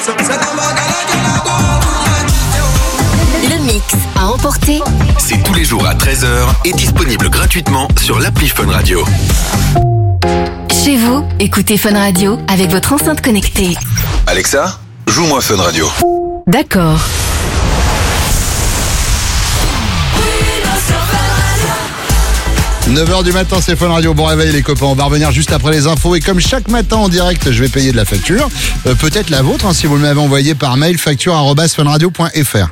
Le mix à emporter, c'est tous les jours à 13h et disponible gratuitement sur l'appli Fun Radio. chez vous, écoutez Fun Radio avec votre enceinte connectée. Alexa, joue-moi Fun Radio. D'accord. « 9h du matin, c'est Fun Radio. Bon réveil les copains, on va revenir juste après les infos. Et comme chaque matin en direct, je vais payer de la facture. Peut-être la vôtre, si vous me l'avez envoyé par mail, facture@funradio.fr.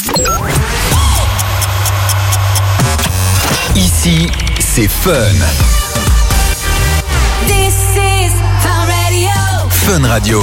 Ici, c'est Fun. This is Fun Radio. Fun Radio.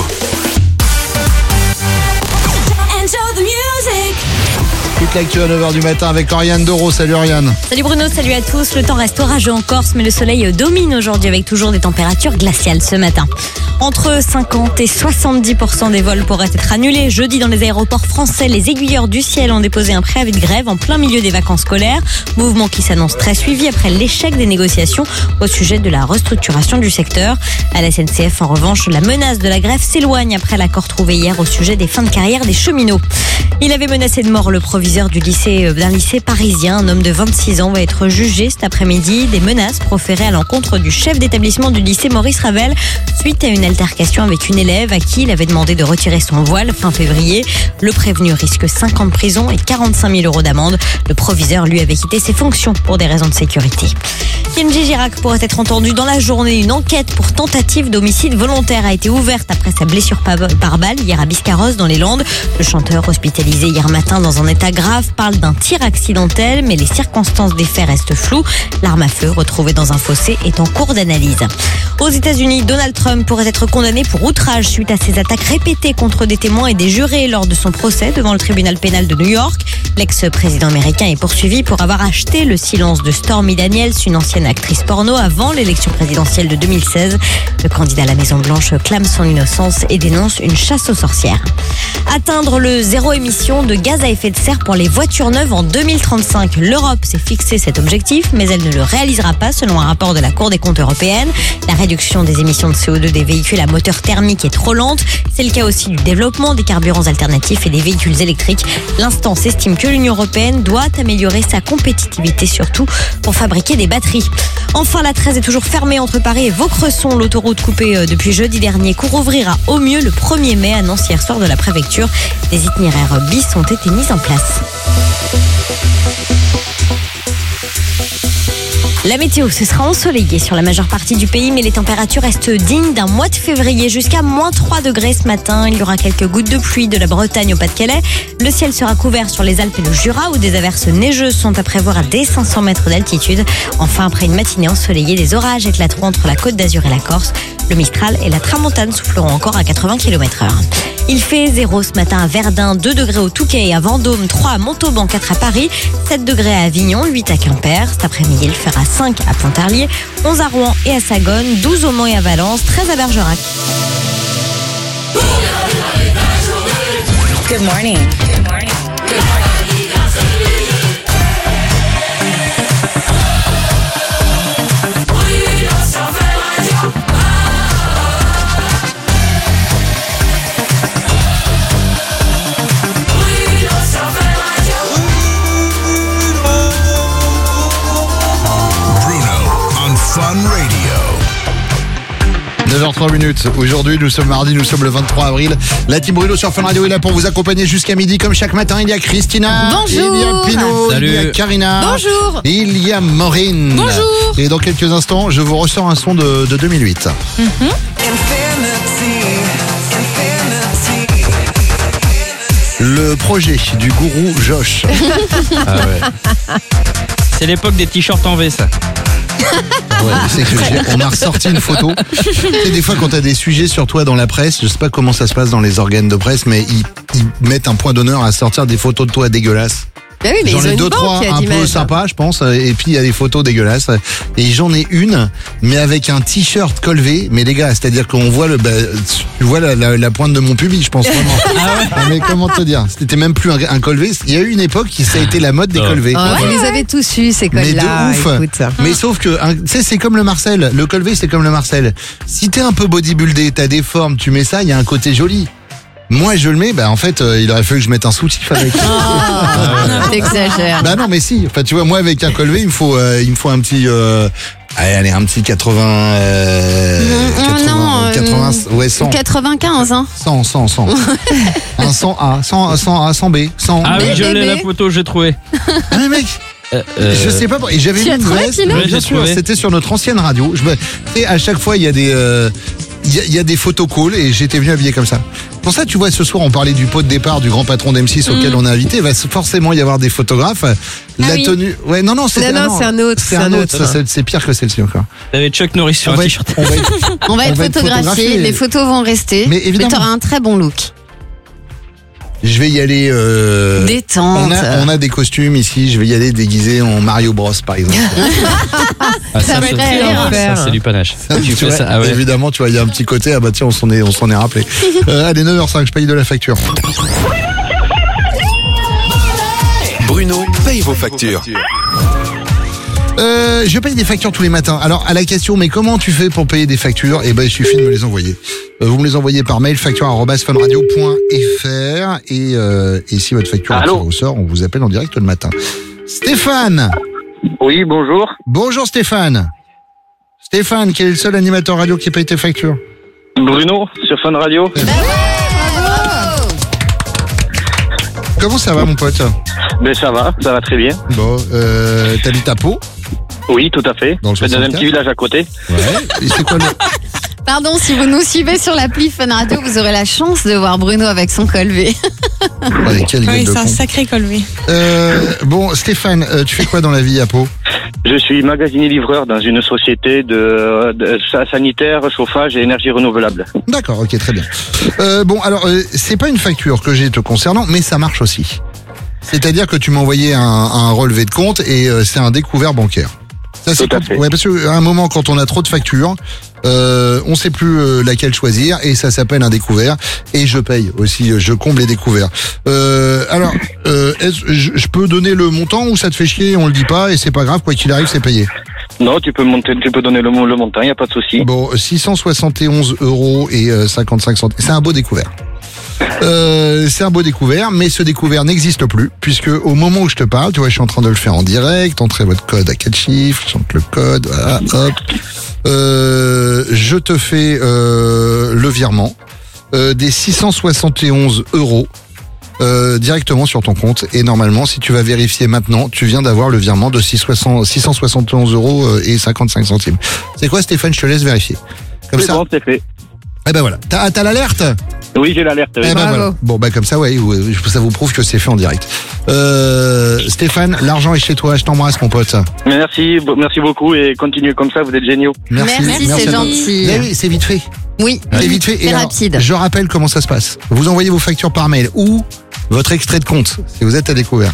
Enjoy the music. Toute l'actu à 9h du matin avec Oriane Doro. Salut Oriane. Salut Bruno, salut à tous. Le temps reste orageux en Corse, mais le soleil domine aujourd'hui avec toujours des températures glaciales ce matin. Entre 50 et 70% des vols pourraient être annulés. Jeudi, dans les aéroports français, les aiguilleurs du ciel ont déposé un préavis de grève en plein milieu des vacances scolaires. Mouvement qui s'annonce très suivi après l'échec des négociations au sujet de la restructuration du secteur. À la SNCF, en revanche, la menace de la grève s'éloigne après l'accord trouvé hier au sujet des fins de carrière des cheminots. Il avait menacé de mort le proviseur d'un lycée parisien. Un homme de 26 ans va être jugé cet après-midi. Des menaces proférées à l'encontre du chef d'établissement du lycée Maurice Ravel suite à une altercation avec une élève à qui il avait demandé de retirer son voile fin février. Le prévenu risque 5 ans de prison et 45 000 € d'amende. Le proviseur, lui, avait quitté ses fonctions pour des raisons de sécurité. Kenji Girac pourrait être entendu dans la journée. Une enquête pour tentative d'homicide volontaire a été ouverte après sa blessure par balle hier à Biscarrosse dans les Landes. Le chanteur, hospitalisé hier matin dans un état grave, parle d'un tir accidentel, mais les circonstances des faits restent floues. L'arme à feu retrouvée dans un fossé est en cours d'analyse. Aux États-Unis, Donald Trump pourrait être condamné pour outrage suite à ses attaques répétées contre des témoins et des jurés lors de son procès devant le tribunal pénal de New York. L'ex-président américain est poursuivi pour avoir acheté le silence de Stormy Daniels, une ancienne actrice porno, avant l'élection présidentielle de 2016. Le candidat à la Maison-Blanche clame son innocence et dénonce une chasse aux sorcières. Atteindre le zéro émission de gaz à effet de serre pour les voitures neuves en 2035. L'Europe s'est fixé cet objectif, mais elle ne le réalisera pas selon un rapport de la Cour des comptes européenne. La réduction des émissions de CO2 des véhicules à moteur thermique est trop lente. C'est le cas aussi du développement des carburants alternatifs et des véhicules électriques. L'instance estime que l'Union européenne doit améliorer sa compétitivité, surtout pour fabriquer des batteries. Enfin, la 13 est toujours fermée entre Paris et Vaucresson. L'autoroute coupée depuis jeudi dernier rouvrira au mieux le 1er mai, annonce hier soir de la préfecture. Des itinéraires bis ont été mis en place. La météo, ce sera ensoleillé sur la majeure partie du pays, mais les températures restent dignes d'un mois de février, jusqu'à -3 degrés ce matin. Il y aura quelques gouttes de pluie de la Bretagne au Pas-de-Calais. Le ciel sera couvert sur les Alpes et le Jura, où des averses neigeuses sont à prévoir à dès 500 mètres d'altitude. Enfin, après une matinée ensoleillée, des orages éclateront entre la Côte d'Azur et la Corse. Le Mistral et la Tramontane souffleront encore à 80 km/h. Il fait 0 ce matin à Verdun, 2 degrés au Touquet et à Vendôme, 3 à Montauban, 4 à Paris, 7 degrés à Avignon, 8 à Quimper. Cet après-midi, il fera 5 à Pontarlier, 11 à Rouen et à Sagone, 12 au Mans et à Valence, 13 à Bergerac. Good morning. Fun Radio. 9h03. Aujourd'hui, nous sommes mardi, nous sommes le 23 avril. La team Bruno sur Fun Radio est là pour vous accompagner jusqu'à midi. Comme chaque matin, il y a Christina. Bonjour. Il y a Pino. Salut. Il y a Karina. Bonjour. Il y a Maureen. Bonjour. Et dans quelques instants, je vous ressors un son de 2008. Le projet du gourou Josh. Ah ouais. C'est l'époque des t-shirts en V, ça. Ouais, c'est que on m'a ressorti une photo. Tu sais, des fois, quand t'as des sujets sur toi dans la presse, je sais pas comment ça se passe dans les organes de presse, mais ils mettent un point d'honneur à sortir des photos de toi dégueulasses. Ah oui, mais J'en ils ont ai une 2-3 banque un peu d'images. sympas, je pense, et puis il y a des photos dégueulasses. Et j'en ai une, mais avec un t-shirt col V, mais les gars, c'est-à-dire qu'on voit tu vois la pointe de mon pubis, je pense vraiment. Ah, mais comment te dire, c'était même plus un col V. Il y a eu une époque qui ça a été la mode des col V. Ah, vous les avez tous eu, ces Mais cols-là. de ouf. Écoute. Mais sauf que, tu sais, c'est comme le Marcel. Le col V, c'est comme le Marcel. Si t'es un peu bodybuildé, t'as des formes, tu mets ça, il y a un côté joli. Moi, je le mets, en fait, il aurait fallu que je mette un soutif avec. T'exagères. Non, mais si. Enfin, tu vois, moi, avec un col V, il me faut un petit, allez, un petit 80, 100. 95, hein. 100. Un 100A, 100A, 100B, 100. Ah oui, je l'ai, bébé. la photo, j'ai trouvé. Ah, mais mec. Je sais pas, et j'avais Tu as une trouvé, veste, Pino bien J'ai sûr, trouvé. c'était sur notre ancienne radio. Et à chaque fois, il y a des, il y a des photos calls et j'étais venu habillé comme ça. Pour ça, tu vois, ce soir, on parlait du pot de départ du grand patron d'M6 auquel on est invité. Il va forcément y avoir des photographes. La oui. tenue, ouais, non, c'était Non, c'est un autre. C'est un autre. Ça, c'est pire que celle-ci encore. T'avais Chuck Norris sur On un va t-shirt. être, on va être- On va être va être photographié, photographié. les photos vont rester. Mais évidemment. t'auras un très bon look. je vais y aller. Détente. On a des costumes ici. Je vais y aller déguisé en Mario Bros, par exemple. Ah, Ça va être faire. ça, c'est du panache. Tu fais ça, ah ouais. Évidemment, tu vois, il y a un petit côté. Ah bah tiens, on s'en est rappelé. Allez, 9h05, je paye de la facture. Bruno paye vos factures. Je paye des factures tous les matins. Alors, à la question, mais comment tu fais pour payer des factures? Eh ben, il suffit de me les envoyer. Vous me les envoyez par mail, facture@funradio.fr et si votre facture est tirée au sort, on vous appelle en direct le matin. Stéphane! Oui, bonjour. Bonjour Stéphane! Stéphane, qui est le seul animateur radio qui paye tes factures? Bruno, sur Fun Radio. Comment ça va, mon pote? Ben ça va très bien. Bon, t'habites à Pau? Oui, tout à fait. Dans le C'est dans un 64. petit village à côté. Ouais. Et c'est quoi le... Pardon, si vous nous suivez sur l'appli Fun Radio, vous aurez la chance de voir Bruno avec son col V. Ouais, quelle gueule Oui, de c'est un con. sacré col V. Bon, Stéphane, tu fais quoi dans la vie à Pau? Je suis magasinier livreur dans une société de sanitaire, chauffage et énergie renouvelable. D'accord, ok, très bien. Bon, alors, c'est pas une facture que j'ai te concernant, mais ça marche aussi. C'est-à-dire que tu m'as envoyé un relevé de compte et c'est un découvert bancaire. Ça, c'est Tout à fait. Ouais, parce qu'à un moment, quand on a trop de factures, on sait plus laquelle choisir et ça s'appelle un découvert. Et je paye aussi, je comble les découverts. Alors, je peux donner le montant ou ça te fait chier, on le dit pas et c'est pas grave, quoi qu'il arrive, c'est payé. Non, tu peux donner le montant, il n'y a pas de souci. Bon, 671 € et 55 centimes. C'est un beau découvert. C'est un beau découvert, mais ce découvert n'existe plus, puisque au moment où je te parle, tu vois, je suis en train de le faire en direct, entrez votre code à 4 chiffres, j'entre le code, voilà, hop. Je te fais le virement des 671 € directement sur ton compte, et normalement, si tu vas vérifier maintenant, tu viens d'avoir le virement de 671 € et 55 centimes. C'est quoi, Stéphane? Je te laisse vérifier. Comme C'est ça. bon, c'est fait. Eh ben voilà. T'as l'alerte? Oui, j'ai l'alerte. Oui. Eh ben voilà. Bon, bah comme ça, ouais, ça vous prouve que c'est fait en direct. Stéphane, l'argent est chez toi. Je t'embrasse, mon pote. Merci beaucoup et continuez comme ça, vous êtes géniaux. Merci, c'est à toi. gentil. Eh oui, c'est vite fait. Oui, C'est vite fait. c'est alors, rapide. je rappelle comment ça se passe. Vous envoyez vos factures par mail ou votre extrait de compte, si vous êtes à découvert.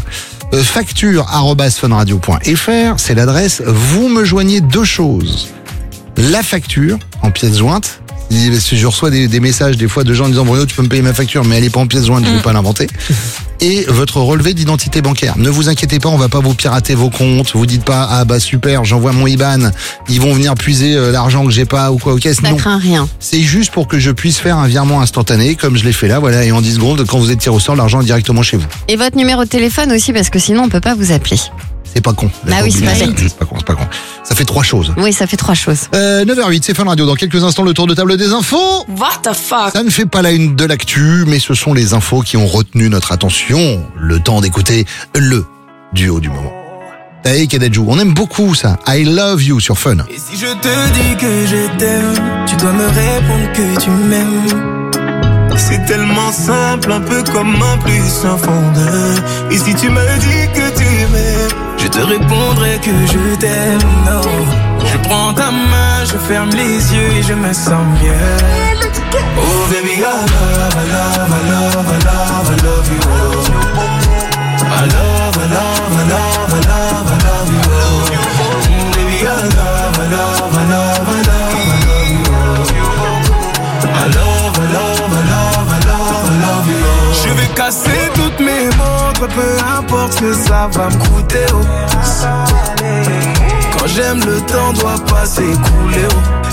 Facture@funradio.fr, c'est l'adresse. Vous me joignez deux choses. La facture en pièce jointe. Je reçois des messages des fois de gens en disant Bruno, tu peux me payer ma facture, mais elle est pas en pièce jointe, je vais pas l'inventer. Et votre relevé d'identité bancaire. Ne vous inquiétez pas, on va pas vous pirater vos comptes. Vous dites pas ah bah super, j'envoie mon IBAN, ils vont venir puiser l'argent que j'ai pas ou quoi. Ok, Ça non. craint rien. C'est juste pour que je puisse faire un virement instantané, comme je l'ai fait là, voilà, et en 10 secondes, quand vous êtes tiré au sort, l'argent est directement chez vous. Et votre numéro de téléphone aussi, parce que sinon on peut pas vous appeler. C'est pas con. Bah oui, c'est pas bête. C'est pas con, c'est pas con. Ça fait trois choses. Oui, ça fait trois choses. 9h08, c'est Fun Radio. Dans quelques instants, le tour de table des infos. What the fuck? Ça ne fait pas la une de l'actu, mais ce sont les infos qui ont retenu notre attention. Le temps d'écouter le duo du moment. Taï Kadadjou, on aime beaucoup ça. I Love You sur Fun. Et si je te dis que je t'aime, tu dois me répondre que tu m'aimes. C'est tellement simple, un peu comme un plus un fondeur. Et si tu me dis que tu m'aimes, je te répondrai que je t'aime. Non, je prends ta main, je ferme les yeux et je me sens mieux. Oh baby, I love, I love, I love, I love, I love you. I love, I love, I love, I love, I love you. Baby, I love, I love, I love, I love, I love you. I love, I love, I love, I love, I love you. Je vais casser toutes mes montres, peu importe ce que ça va me coûter. Oh. Quand j'aime, le temps doit pas s'écouler. Oh.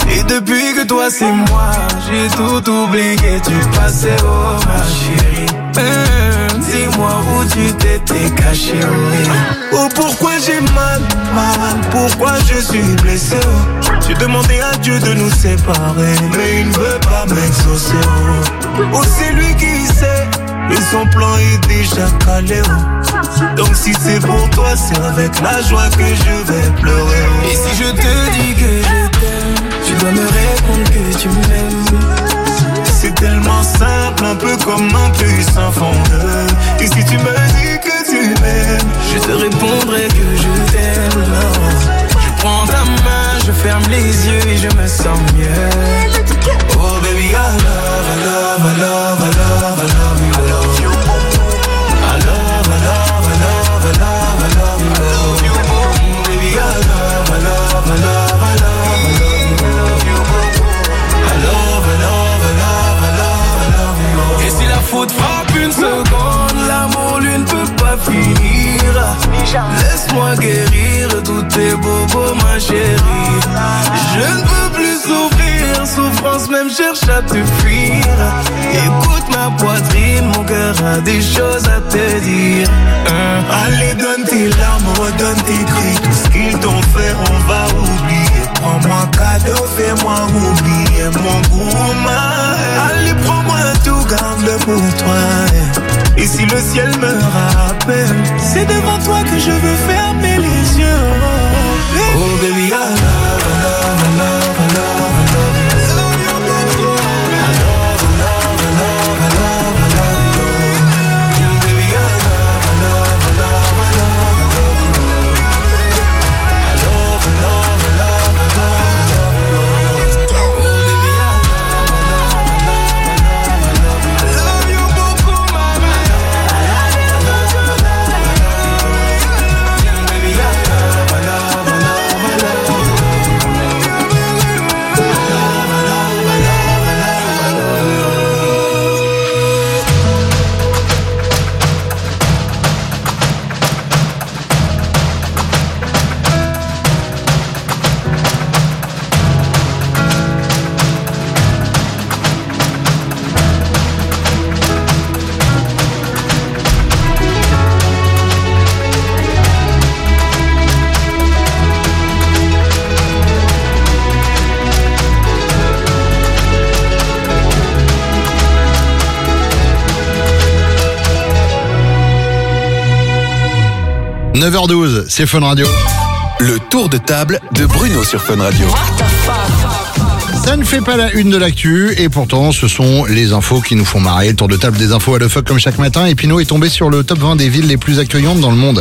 Et depuis que toi c'est moi, j'ai tout oublié. Tu passais ma chérie. Dis-moi où tu t'étais caché. Oh pourquoi j'ai mal, pourquoi je suis blessé. J'ai demandé à Dieu de nous séparer, mais il ne veut pas m'exaucer. Oh c'est lui qui sait, et son plan est déjà calé. Donc si c'est pour toi, c'est avec la joie que je vais pleurer. Et si je te dis que je t'aime, tu dois me répondre que tu m'aimes. C'est tellement simple, un peu comme un puissant fondeur. Et si tu me dis que tu m'aimes, je te répondrai que je t'aime. Je prends ta main, je ferme les yeux et je me sens mieux. Oh baby, I love, I love, I love, I love, I love you, I love you. I love, I love, I love, I love, I love you, I love you. Baby, I love, I love, I love, I love, I love you. I love, I love, I love, I love, I love you. Et si la faute frappe une seconde, l'amour lui ne peut pas finir. Laisse-moi guérir tous tes bobos, ma chérie. Je ne peux plus souffrir, souffrance même cherche à te fuir. Écoute ma poitrine, mon cœur a des choses à te dire. Allez, donne tes larmes, donne tes cris. Tout ce qu'ils t'ont fait, on va oublier. Prends-moi cadeau, fais-moi oublier mon goût. Allez, prends-moi tout, garde-le pour toi. Et si le ciel me rappelle, c'est devant toi que je veux fermer les yeux. Oh baby, I love, I love, I love, I love, I love you. I love, I love, I love, I love, I love you. Baby, I love, I love, I love, I love, I love you. I love, I love, I love, I love, I love you. Oh baby, I love, I love, I love, I love, I love you. I love you beaucoup, mama. I love you, I love, I love, I love you. Baby, I love, I love, I love, I love you. – 9h12, c'est Fun Radio. Le tour de table de Bruno sur Fun Radio. Ça ne fait pas la une de l'actu et pourtant ce sont les infos qui nous font marrer. Le tour de table des infos à le fuck comme chaque matin. Et Pinot est tombé sur le top 20 des villes les plus accueillantes dans le monde.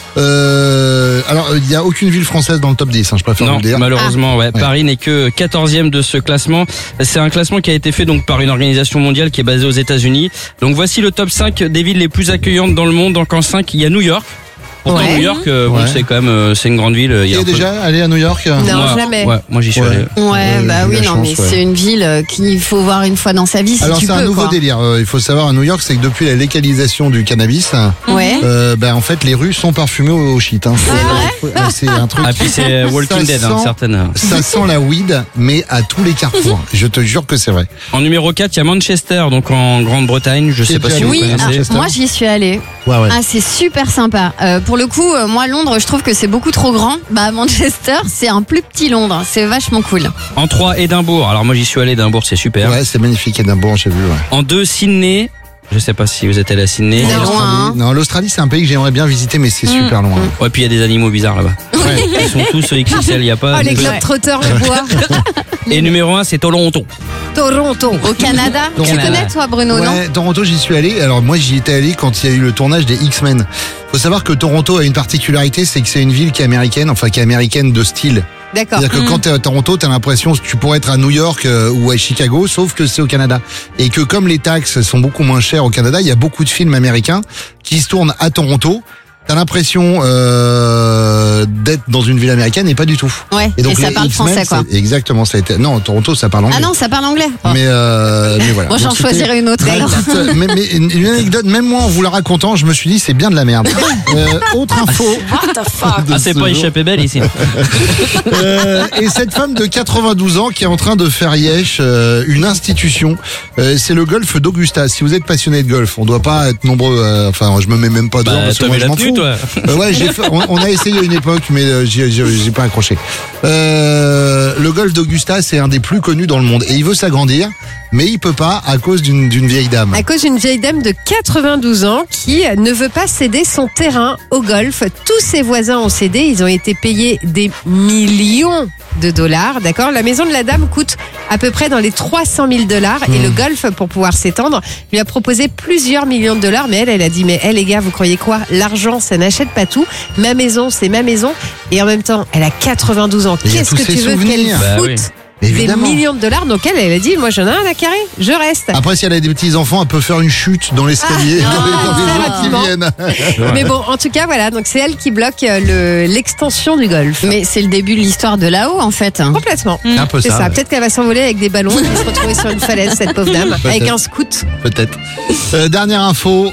Alors, il n'y a aucune ville française dans le top 10, je préfère vous le dire. Malheureusement, ouais. Paris n'est que 14e de ce classement. C'est un classement qui a été fait donc par une organisation mondiale qui est basée aux États-Unis. Donc voici le top 5 des villes les plus accueillantes dans le monde. Donc en 5, il y a New York. Pourtant, New York, c'est quand même, c'est une grande ville. Tu es déjà allé à New York? Non, jamais. Ouais, moi j'y suis allé. Ouais, bah oui, non, mais c'est une ville qu'il faut voir une fois dans sa vie si Alors tu peux. Alors c'est un nouveau délire. Il faut savoir à New York, c'est que depuis la légalisation du cannabis, en fait les rues sont parfumées au shit. Hein. C'est vrai. C'est un truc. Ah puis c'est Walking Dead, certaines. Ça sent la weed, mais à tous les carrefours. Je te jure que c'est vrai. En numéro 4, il y a Manchester, donc en Grande-Bretagne. Je sais pas si vous connaissez. Moi j'y suis allée. Ouais. Ah, c'est super sympa. Pour le coup, moi Londres, je trouve que c'est beaucoup trop grand. Bah Manchester, c'est un plus petit Londres. C'est vachement cool. En 3, Édimbourg. Alors moi j'y suis allé. Édimbourg, c'est super. Ouais, c'est magnifique Édimbourg, j'ai vu. Ouais. En 2, Sydney. Je sais pas si vous êtes allé à Sydney. C'est loin. Hein. Non, l'Australie, c'est un pays que j'aimerais bien visiter, mais c'est super loin. Ouais, puis il y a des animaux bizarres là-bas. Ouais. Ils sont tous XXL, il y a pas. Oh, les globetrotters, le bois. Et numéro 1, c'est Toronto. Toronto, au Canada. Tu connais toi, Bruno, non? Ouais, Toronto, j'y suis allé. Alors moi, j'y étais allé quand il y a eu le tournage des X-Men. Faut savoir que Toronto a une particularité, c'est que c'est une ville qui est américaine, de style. D'accord. C'est-à-dire que quand t'es à Toronto, t'as l'impression que tu pourrais être à New York ou à Chicago, sauf que c'est au Canada. Et que comme les taxes sont beaucoup moins chères au Canada, il y a beaucoup de films américains qui se tournent à Toronto. t'as l'impression d'être dans une ville américaine et pas du tout. Ouais, et donc ça les parle X-Men, français, quoi. Exactement, ça a été. Non, Toronto, ça parle anglais. Ah non, ça parle anglais. Oh. Mais voilà. Moi, j'en Donc, c'était- choisirais une autre. alors. mais une anecdote, même moi en vous la racontant, je me suis dit c'est bien de la merde. Autre info. Ah, c'est pas échappé belle ici. Et cette femme de 92 ans qui est en train de faire yesh une institution, c'est le golf d'Augusta. Si vous êtes passionné de golf, on doit pas être nombreux. Enfin, je me mets même pas dedans parce que t'as moi mis je m'en là-dessus, fous. toi. Ouais, on a essayé à une époque, mais j'ai pas accroché. Le golf d'Augusta, c'est un des plus connus dans le monde et il veut s'agrandir, mais il peut pas à cause d'une vieille dame. À cause d'une vieille dame de 92 ans qui ne veut pas céder son terrain au golf. Tous ses voisins ont cédé, ils ont été payés des millions de dollars, d'accord. La maison de la dame coûte à peu près dans les 300 000 dollars et le golf, pour pouvoir s'étendre, lui a proposé plusieurs millions de dollars, mais elle a dit, mais les gars, vous croyez quoi? L'argent, ça n'achète pas tout. Ma maison, c'est ma maison. Et en même temps, elle a 92 ans. Et il y a Qu'est-ce tous que ses tu veux qu'elle souvenirs. Bah foute oui. des Évidemment. millions de dollars? Donc elle a dit, moi j'en ai un à carrer, je reste. Après, si elle a des petits enfants, elle peut faire une chute dans l'escalier Ah, dans les gens rapidement. qui viennent. Mais bon, en tout cas, voilà, donc c'est elle qui bloque l'extension du golf. Mais c'est le début de l'histoire de là-haut, en fait. Complètement. C'est un peu C'est ça. ça. ouais. Peut-être qu'elle va s'envoler avec des ballons et se retrouver sur une falaise, cette pauvre dame, avec un scout. Peut-être. Dernière info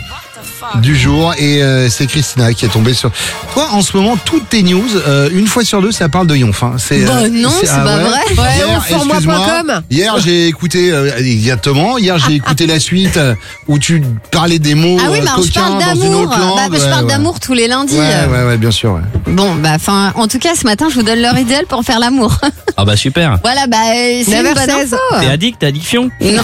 du jour et c'est Christina qui est tombée sur. Toi, en ce moment, toutes tes news, une fois sur deux, ça parle de Yonf. Hein. Bah non, c'est pas vrai. Ouais, excuse-moi, hier, j'ai écouté exactement. Hier, j'ai écouté la suite où tu parlais des mots Ah oui, mais alors je coquins parle dans une d'amour. autre langue. Je parle d'amour tous les lundis. Ouais, bien sûr. Ouais. Bon, bah, enfin, en tout cas, ce matin, je vous donne l'heure idéale pour faire l'amour. Ah bah super. Voilà, bah, c'est une 9h16. bonne info. T'es addict, t'as addiction. Non.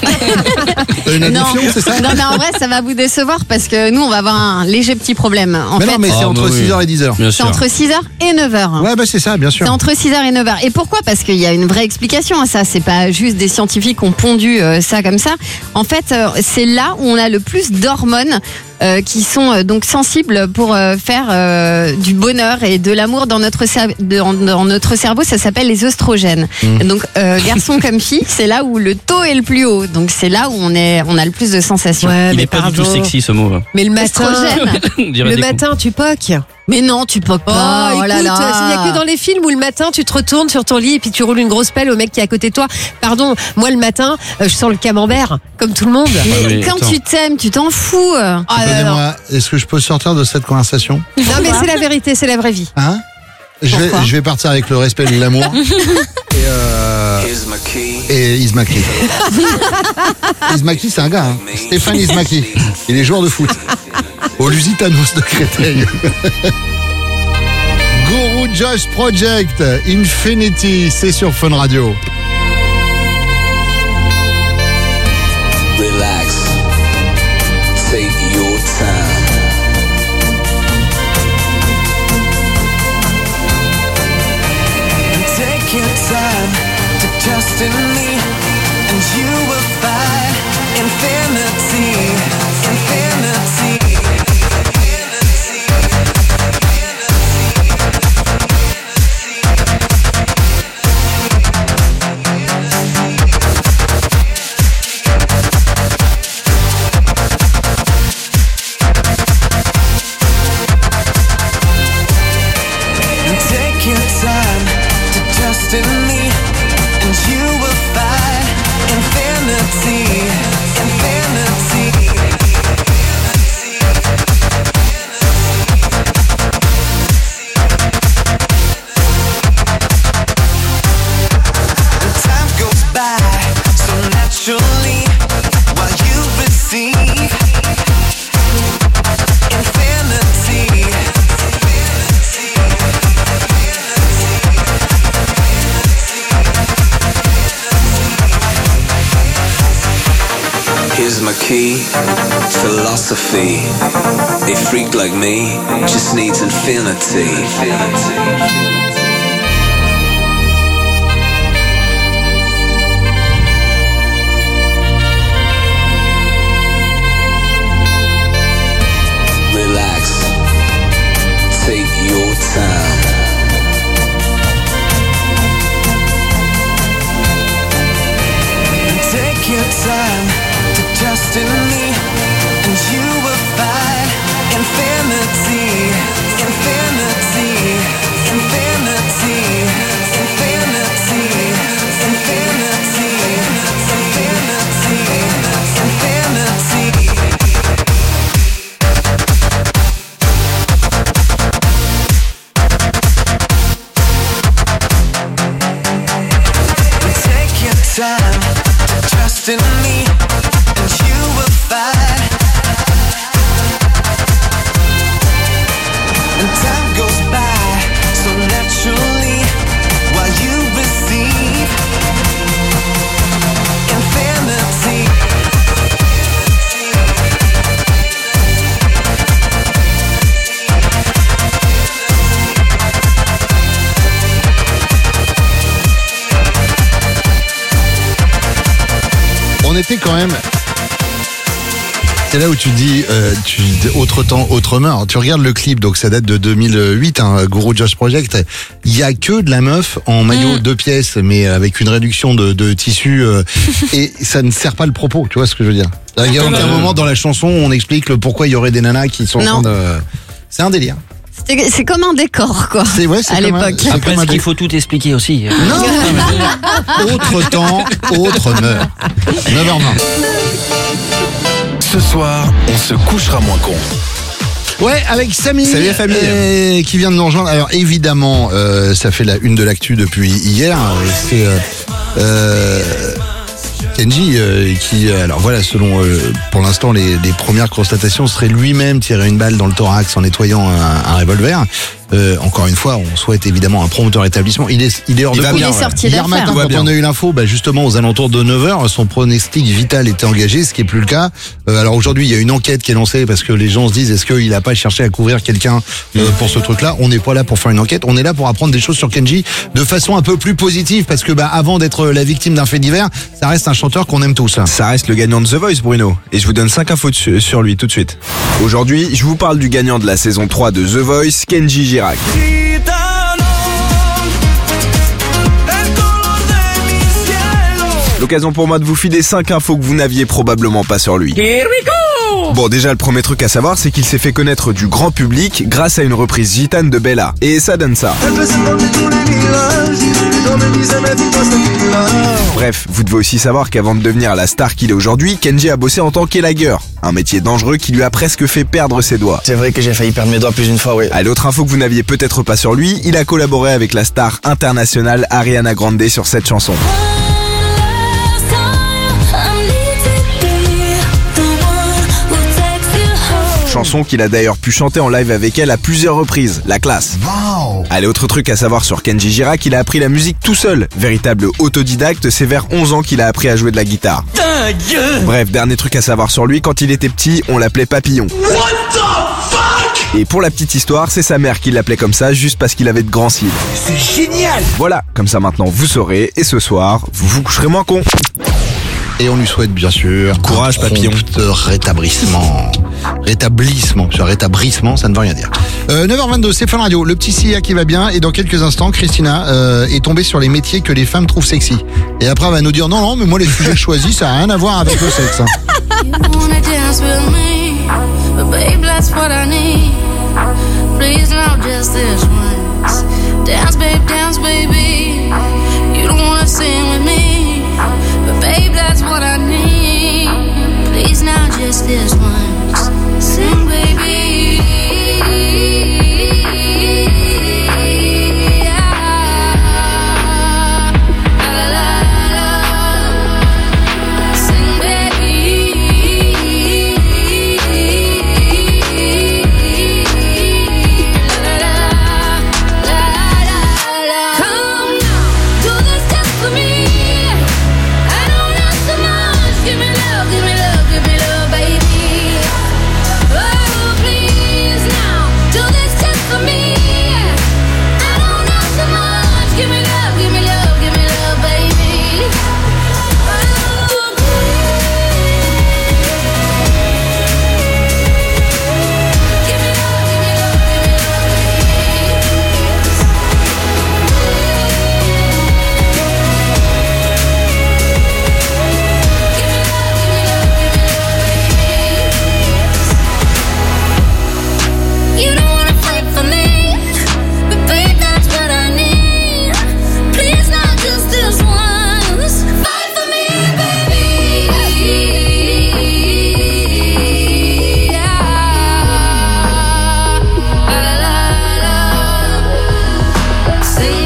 T'as une Non. addiction, c'est ça Non, mais en vrai, ça va vous décevoir parce que nous, on va avoir un léger petit problème. En Mais fait, non, mais c'est Ah, entre bah oui. 6h et 10h. Bien c'est sûr. entre 6h et 9h. Ouais, bah c'est ça, bien sûr. C'est entre 6h et 9h. Et pourquoi? Parce qu'il y a une vraie explication à ça. C'est pas juste des scientifiques qui ont pondu ça comme ça. En fait, c'est là où on a le plus d'hormones qui sont donc sensibles pour faire du bonheur et de l'amour dans notre dans notre cerveau. Ça s'appelle les œstrogènes. Donc garçon comme fille, c'est là où le taux est le plus haut. Donc c'est là où on a le plus de sensations. Ouais, Il mais est pas du tout pardon. sexy ce mot. Mais le matin, Oestrogène. On dirait le des matin, tu poques. Mais non, tu peux pas. Oh, écoute, il n'y a que dans les films où le matin, tu te retournes sur ton lit et puis tu roules une grosse pelle au mec qui est à côté de toi. Pardon, moi le matin, je sens le camembert, comme tout le monde. Mais oui, quand attends. tu t'aimes, tu t'en fous. Ah, non, non. Pardonnez-moi, est-ce que je peux sortir de cette conversation? Non, mais c'est la vérité, c'est la vraie vie. Hein? Pourquoi Je vais partir avec le respect de l'amour. Et Ismaki. Ismaki, c'est un gars. Hein. Stéphane Ismaki. Il est joueur de foot. Au Lusitanos de Créteil. Guru Josh Project, Infinity, c'est sur Fun Radio. Relax. Take your time. Take your time to trust in me, and you will find infinity. Infinity. Take your time to trust in me, and you will find infinity, infinity. Time goes by so naturally while you receive infinity. Here's my key, philosophy. A freak like me just needs infinity. Relax, take your time. Take your time to trust in me, and you will find infinity. était quand même... C'est là où tu dis, autre temps, autre mœurs. Tu regardes le clip, donc ça date de 2008, Guru Josh Project. Il y a que de la meuf en maillot 2 pièces, mais avec une réduction de tissu, et ça ne sert pas le propos. Tu vois ce que je veux dire? Il y a aucun moment dans la chanson où on explique le pourquoi il y aurait des nanas qui sont en train de... C'est un délire. C'est comme un décor, quoi. C'est à l'époque. Après, est-ce qu'il faut tout expliquer aussi? Non. Autre temps, autre mœurs. 9h20. Ce soir, on se couchera moins con. Ouais, avec Samy. Salut la famille. Qui vient de nous rejoindre. Alors évidemment, ça fait la une de l'actu depuis hier. C'est Kenji qui, alors voilà, selon pour l'instant les premières constatations, serait lui-même tiré une balle dans le thorax en nettoyant un revolver. Encore une fois, on souhaite évidemment un prompt rétablissement. Il est hors de Il est sorti Hier matin, quand on a eu l'info, justement aux alentours de 9h, son pronostic vital était engagé, ce qui est plus le cas. Alors aujourd'hui, il y a une enquête qui est lancée parce que les gens se disent, est-ce qu'il a pas cherché à couvrir quelqu'un pour ce truc-là? On n'est pas là pour faire une enquête, on est là pour apprendre des choses sur Kenji de façon un peu plus positive, parce que avant d'être la victime d'un fait divers, ça reste un chanteur qu'on aime tous. Ça reste le gagnant de The Voice, Bruno. Et je vous donne 5 infos sur lui tout de suite. Aujourd'hui, je vous parle du gagnant de la saison 3 de The Voice, Kenji Girac. L'occasion pour moi de vous filer 5 infos que vous n'aviez probablement pas sur lui. Here we go! Bon, déjà le premier truc à savoir, c'est qu'il s'est fait connaître du grand public grâce à une reprise gitane de Bella. Et ça donne ça. Bref, vous devez aussi savoir qu'avant de devenir la star qu'il est aujourd'hui, Kenji a bossé en tant qu'élagueur. Un métier dangereux qui lui a presque fait perdre ses doigts. C'est vrai que j'ai failli perdre mes doigts plus d'une fois, oui. À l'autre info que vous n'aviez peut-être pas sur lui, il a collaboré avec la star internationale Ariana Grande sur cette chanson. Chanson qu'il a d'ailleurs pu chanter en live avec elle à plusieurs reprises, la classe. Wow. Allez, autre truc à savoir sur Kenji Girac, il a appris la musique tout seul. Véritable autodidacte, c'est vers 11 ans qu'il a appris à jouer de la guitare. Bref, dernier truc à savoir sur lui, quand il était petit, on l'appelait Papillon. What the fuck? Et pour la petite histoire, c'est sa mère qui l'appelait comme ça, juste parce qu'il avait de grands cils. C'est génial! Voilà, comme ça maintenant vous saurez, et ce soir, vous vous coucherez moins con. Et on lui souhaite bien sûr courage, Papillon. Rétablissement, parce que rétablissement, ça ne veut rien dire. 9h22, c'est Fun Radio, le petit Sia qui va bien. Et dans quelques instants, Christina est tombée sur les métiers que les femmes trouvent sexy. Et après, elle va nous dire non, mais moi les sujets choisis, ça n'a rien à voir avec le sexe. Babe, that's what I need. Please now, just this once. Sing, baby. Sing, baby. Come now, do this just for me. Give me love, give me love, give me love, baby. Oh, please now, do this just for me. I don't know so much. Give me love, give me love, give me love, baby. Oh, give me love, give me love, give me You don't wanna fight for me, but babe, that's what I need. Please, not just this once. Fight for me, baby. La la la. Sing,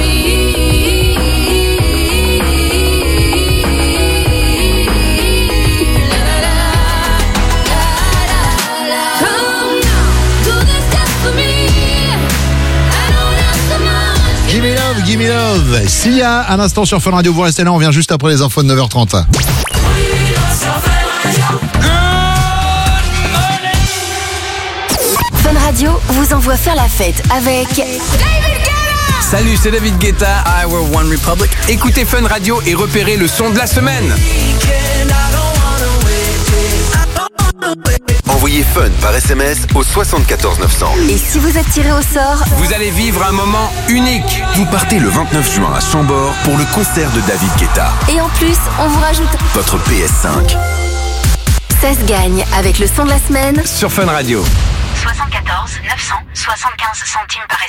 Come now, do this just for me. I don't know so much. Give me love. Sia, à l'instant sur Fun Radio, vous restez là, on vient juste après les infos de 9h30. Fun Radio vous envoie faire la fête avec Salut, c'est David Guetta, I Were One Republic. Écoutez Fun Radio et repérez le son de la semaine. Envoyez FUN par SMS au 74 900. Et si vous êtes tiré au sort, Vous allez vivre un moment unique. Vous partez le 29 juin à Chambord pour le concert de David Guetta. et en plus, on vous rajoute Votre PS5. Ça se gagne avec le son de la semaine. Sur Fun Radio. 74 975 centimes par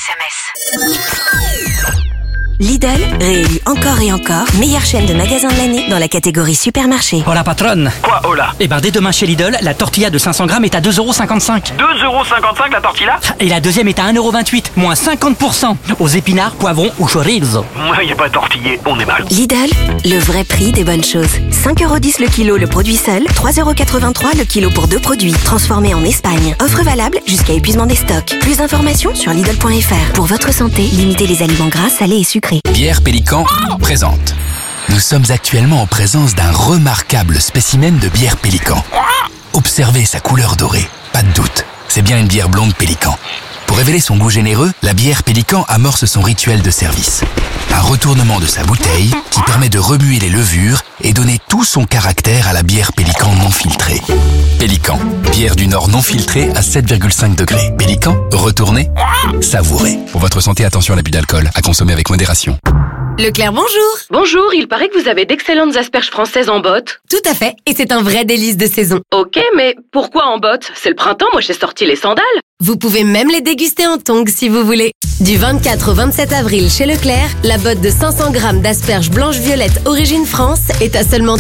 SMS. Lidl, réélu encore et encore, meilleure chaîne de magasins de l'année dans la catégorie supermarché. Oh la patronne. Quoi, oh là? Eh ben dès demain chez Lidl, la tortilla de 500 grammes est à 2,55 €. 2,55 € la tortilla? Et la deuxième est à 1,28 €, moins 50%. Aux épinards, poivrons ou chorizo. Moi, y a pas tortillé, on est mal. Lidl, le vrai prix des bonnes choses. 5,10 € le kilo le produit seul, 3,83 € le kilo pour 2 produits, transformés en Espagne. Offre valable jusqu'à épuisement des stocks. Plus d'informations sur Lidl.fr. Pour votre santé, limitez les aliments gras, salés et sucrés. Bière Pélican présente. Nous sommes actuellement en présence d'un remarquable spécimen de bière Pélican. Observez sa couleur dorée, pas de doute, c'est bien une bière blonde Pélican. Pour révéler son goût généreux, la bière Pélican amorce son rituel de service. Un retournement de sa bouteille qui permet de remuer les levures et donner tout son caractère à la bière Pélican non filtrée. Pélican, bière du Nord non filtrée à 7,5 degrés. Pélican, retournez, savourez. Pour votre santé, attention à l'abus d'alcool, à consommer avec modération. Leclerc, bonjour. Bonjour, il paraît que vous avez d'excellentes asperges françaises en botte. Tout à fait, et c'est un vrai délice de saison. Ok, mais pourquoi en botte? C'est le printemps, moi j'ai sorti les sandales. Vous pouvez même les déguster en tongs si vous voulez. Du 24 au 27 avril chez Leclerc, la botte de 500 grammes d'asperges blanches-violettes origine France est à seulement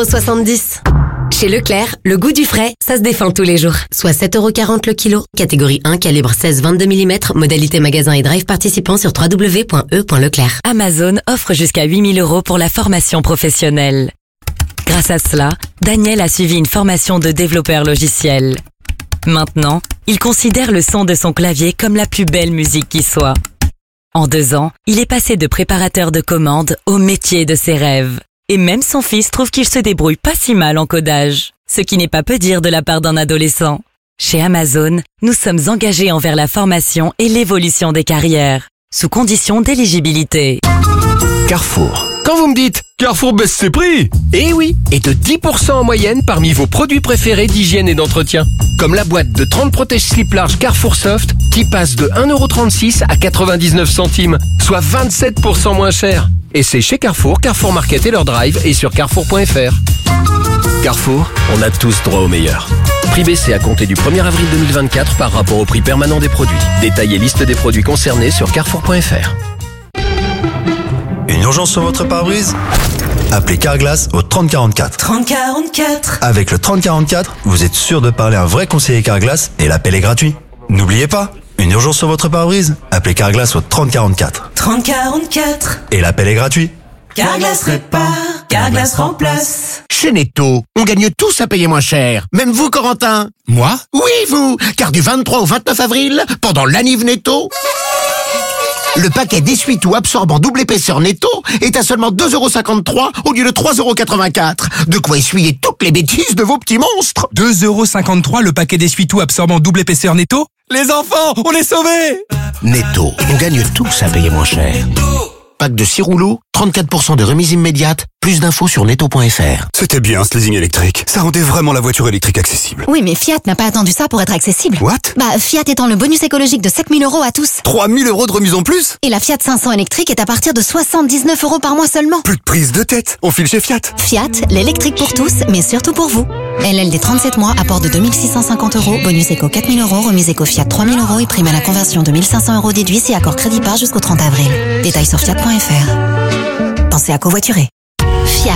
3,70 €. Chez Leclerc, le goût du frais, ça se défend tous les jours. Soit 7,40 € le kilo. Catégorie 1, calibre 16-22 mm. Modalité magasin et drive participant sur www.e.leclerc. Amazon offre jusqu'à 8 000 € pour la formation professionnelle. Grâce à cela, Daniel a suivi une formation de développeur logiciel. Maintenant, il considère le son de son clavier comme la plus belle musique qui soit. En 2 ans, il est passé de préparateur de commandes au métier de ses rêves. Et même son fils trouve qu'il se débrouille pas si mal en codage. Ce qui n'est pas peu dire de la part d'un adolescent. Chez Amazon, nous sommes engagés envers la formation et l'évolution des carrières, sous condition d'éligibilité. Carrefour. Quand vous me dites Carrefour baisse ses prix, eh oui, et de 10% en moyenne parmi vos produits préférés d'hygiène et d'entretien. Comme la boîte de 30 protège-slip large Carrefour Soft qui passe de 1,36 € à 99 centimes, soit 27% moins cher. Et c'est chez Carrefour, Carrefour Market et leur drive et sur carrefour.fr. Carrefour, on a tous droit au meilleur. Prix baissé à compter du 1er avril 2024 par rapport au prix permanent des produits. Détail et liste des produits concernés sur carrefour.fr. Une urgence sur votre pare-brise? Appelez Carglass au 3044. 3044. Avec le 3044, vous êtes sûr de parler à un vrai conseiller Carglass et l'appel est gratuit. N'oubliez pas, une urgence sur votre pare-brise? Appelez Carglass au 3044. 3044. Et l'appel est gratuit. Carglass répare, Carglass remplace. Chez Netto, on gagne tous à payer moins cher. Même vous, Corentin. Moi? Oui, vous. Car du 23 au 29 avril, pendant l'anniv Netto, le paquet d'essuie-tout absorbant double épaisseur Netto est à seulement 2,53 € au lieu de 3,84 €. De quoi essuyer toutes les bêtises de vos petits monstres. 2,53 € le paquet d'essuie-tout absorbant double épaisseur Netto? Les enfants, on est sauvés! Netto, on gagne tous à payer moins cher. Pack de 6 rouleaux, 34% de remise immédiate. Plus d'infos sur netto.fr. C'était bien ce leasing électrique. Ça rendait vraiment la voiture électrique accessible. Oui, mais Fiat n'a pas attendu ça pour être accessible. What? Fiat étend le bonus écologique de 7 000 € à tous. 3 000 € de remise en plus? Et la Fiat 500 électrique est à partir de 79 € par mois seulement. Plus de prise de tête. On file chez Fiat. Fiat, l'électrique pour tous, mais surtout pour vous. LLD 37 mois, apport de 2 650 €, bonus éco 4 000 €, remise éco Fiat 3 000 € et prime à la conversion de 1 500 € déduit si accord crédit par jusqu'au 30 avril. Détails sur fiat.fr. Pensez à covoiturer. Fiat.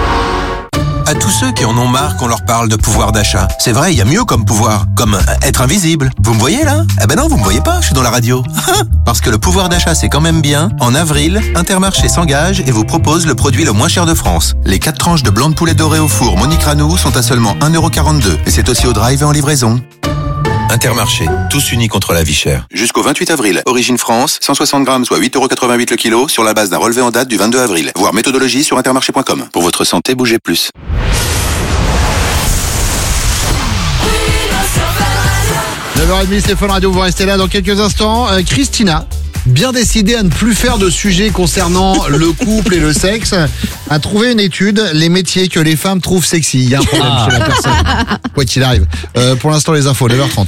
À tous ceux qui en ont marre qu'on leur parle de pouvoir d'achat. C'est vrai, il y a mieux comme pouvoir, comme être invisible. Vous me voyez là? Eh ben non, vous me voyez pas, je suis dans la radio. Parce que le pouvoir d'achat c'est quand même bien. En avril, Intermarché s'engage et vous propose le produit le moins cher de France. Les 4 tranches de blanc de poulet doré au four Monique Ranou sont à seulement 1,42 € et c'est aussi au drive et en livraison. Intermarché, tous unis contre la vie chère. Jusqu'au 28 avril, Origine France, 160 grammes, soit 8,88 € le kilo, sur la base d'un relevé en date du 22 avril. Voir méthodologie sur intermarché.com. Pour votre santé, bougez plus. 9h30, c'est Fun Radio, vous restez là dans quelques instants. Christina bien décidé à ne plus faire de sujets concernant le couple et le sexe, a trouvé une étude, les métiers que les femmes trouvent sexy. Il y a un problème chez la personne. Quoi qu'il arrive. Pour l'instant, les infos, 9h30.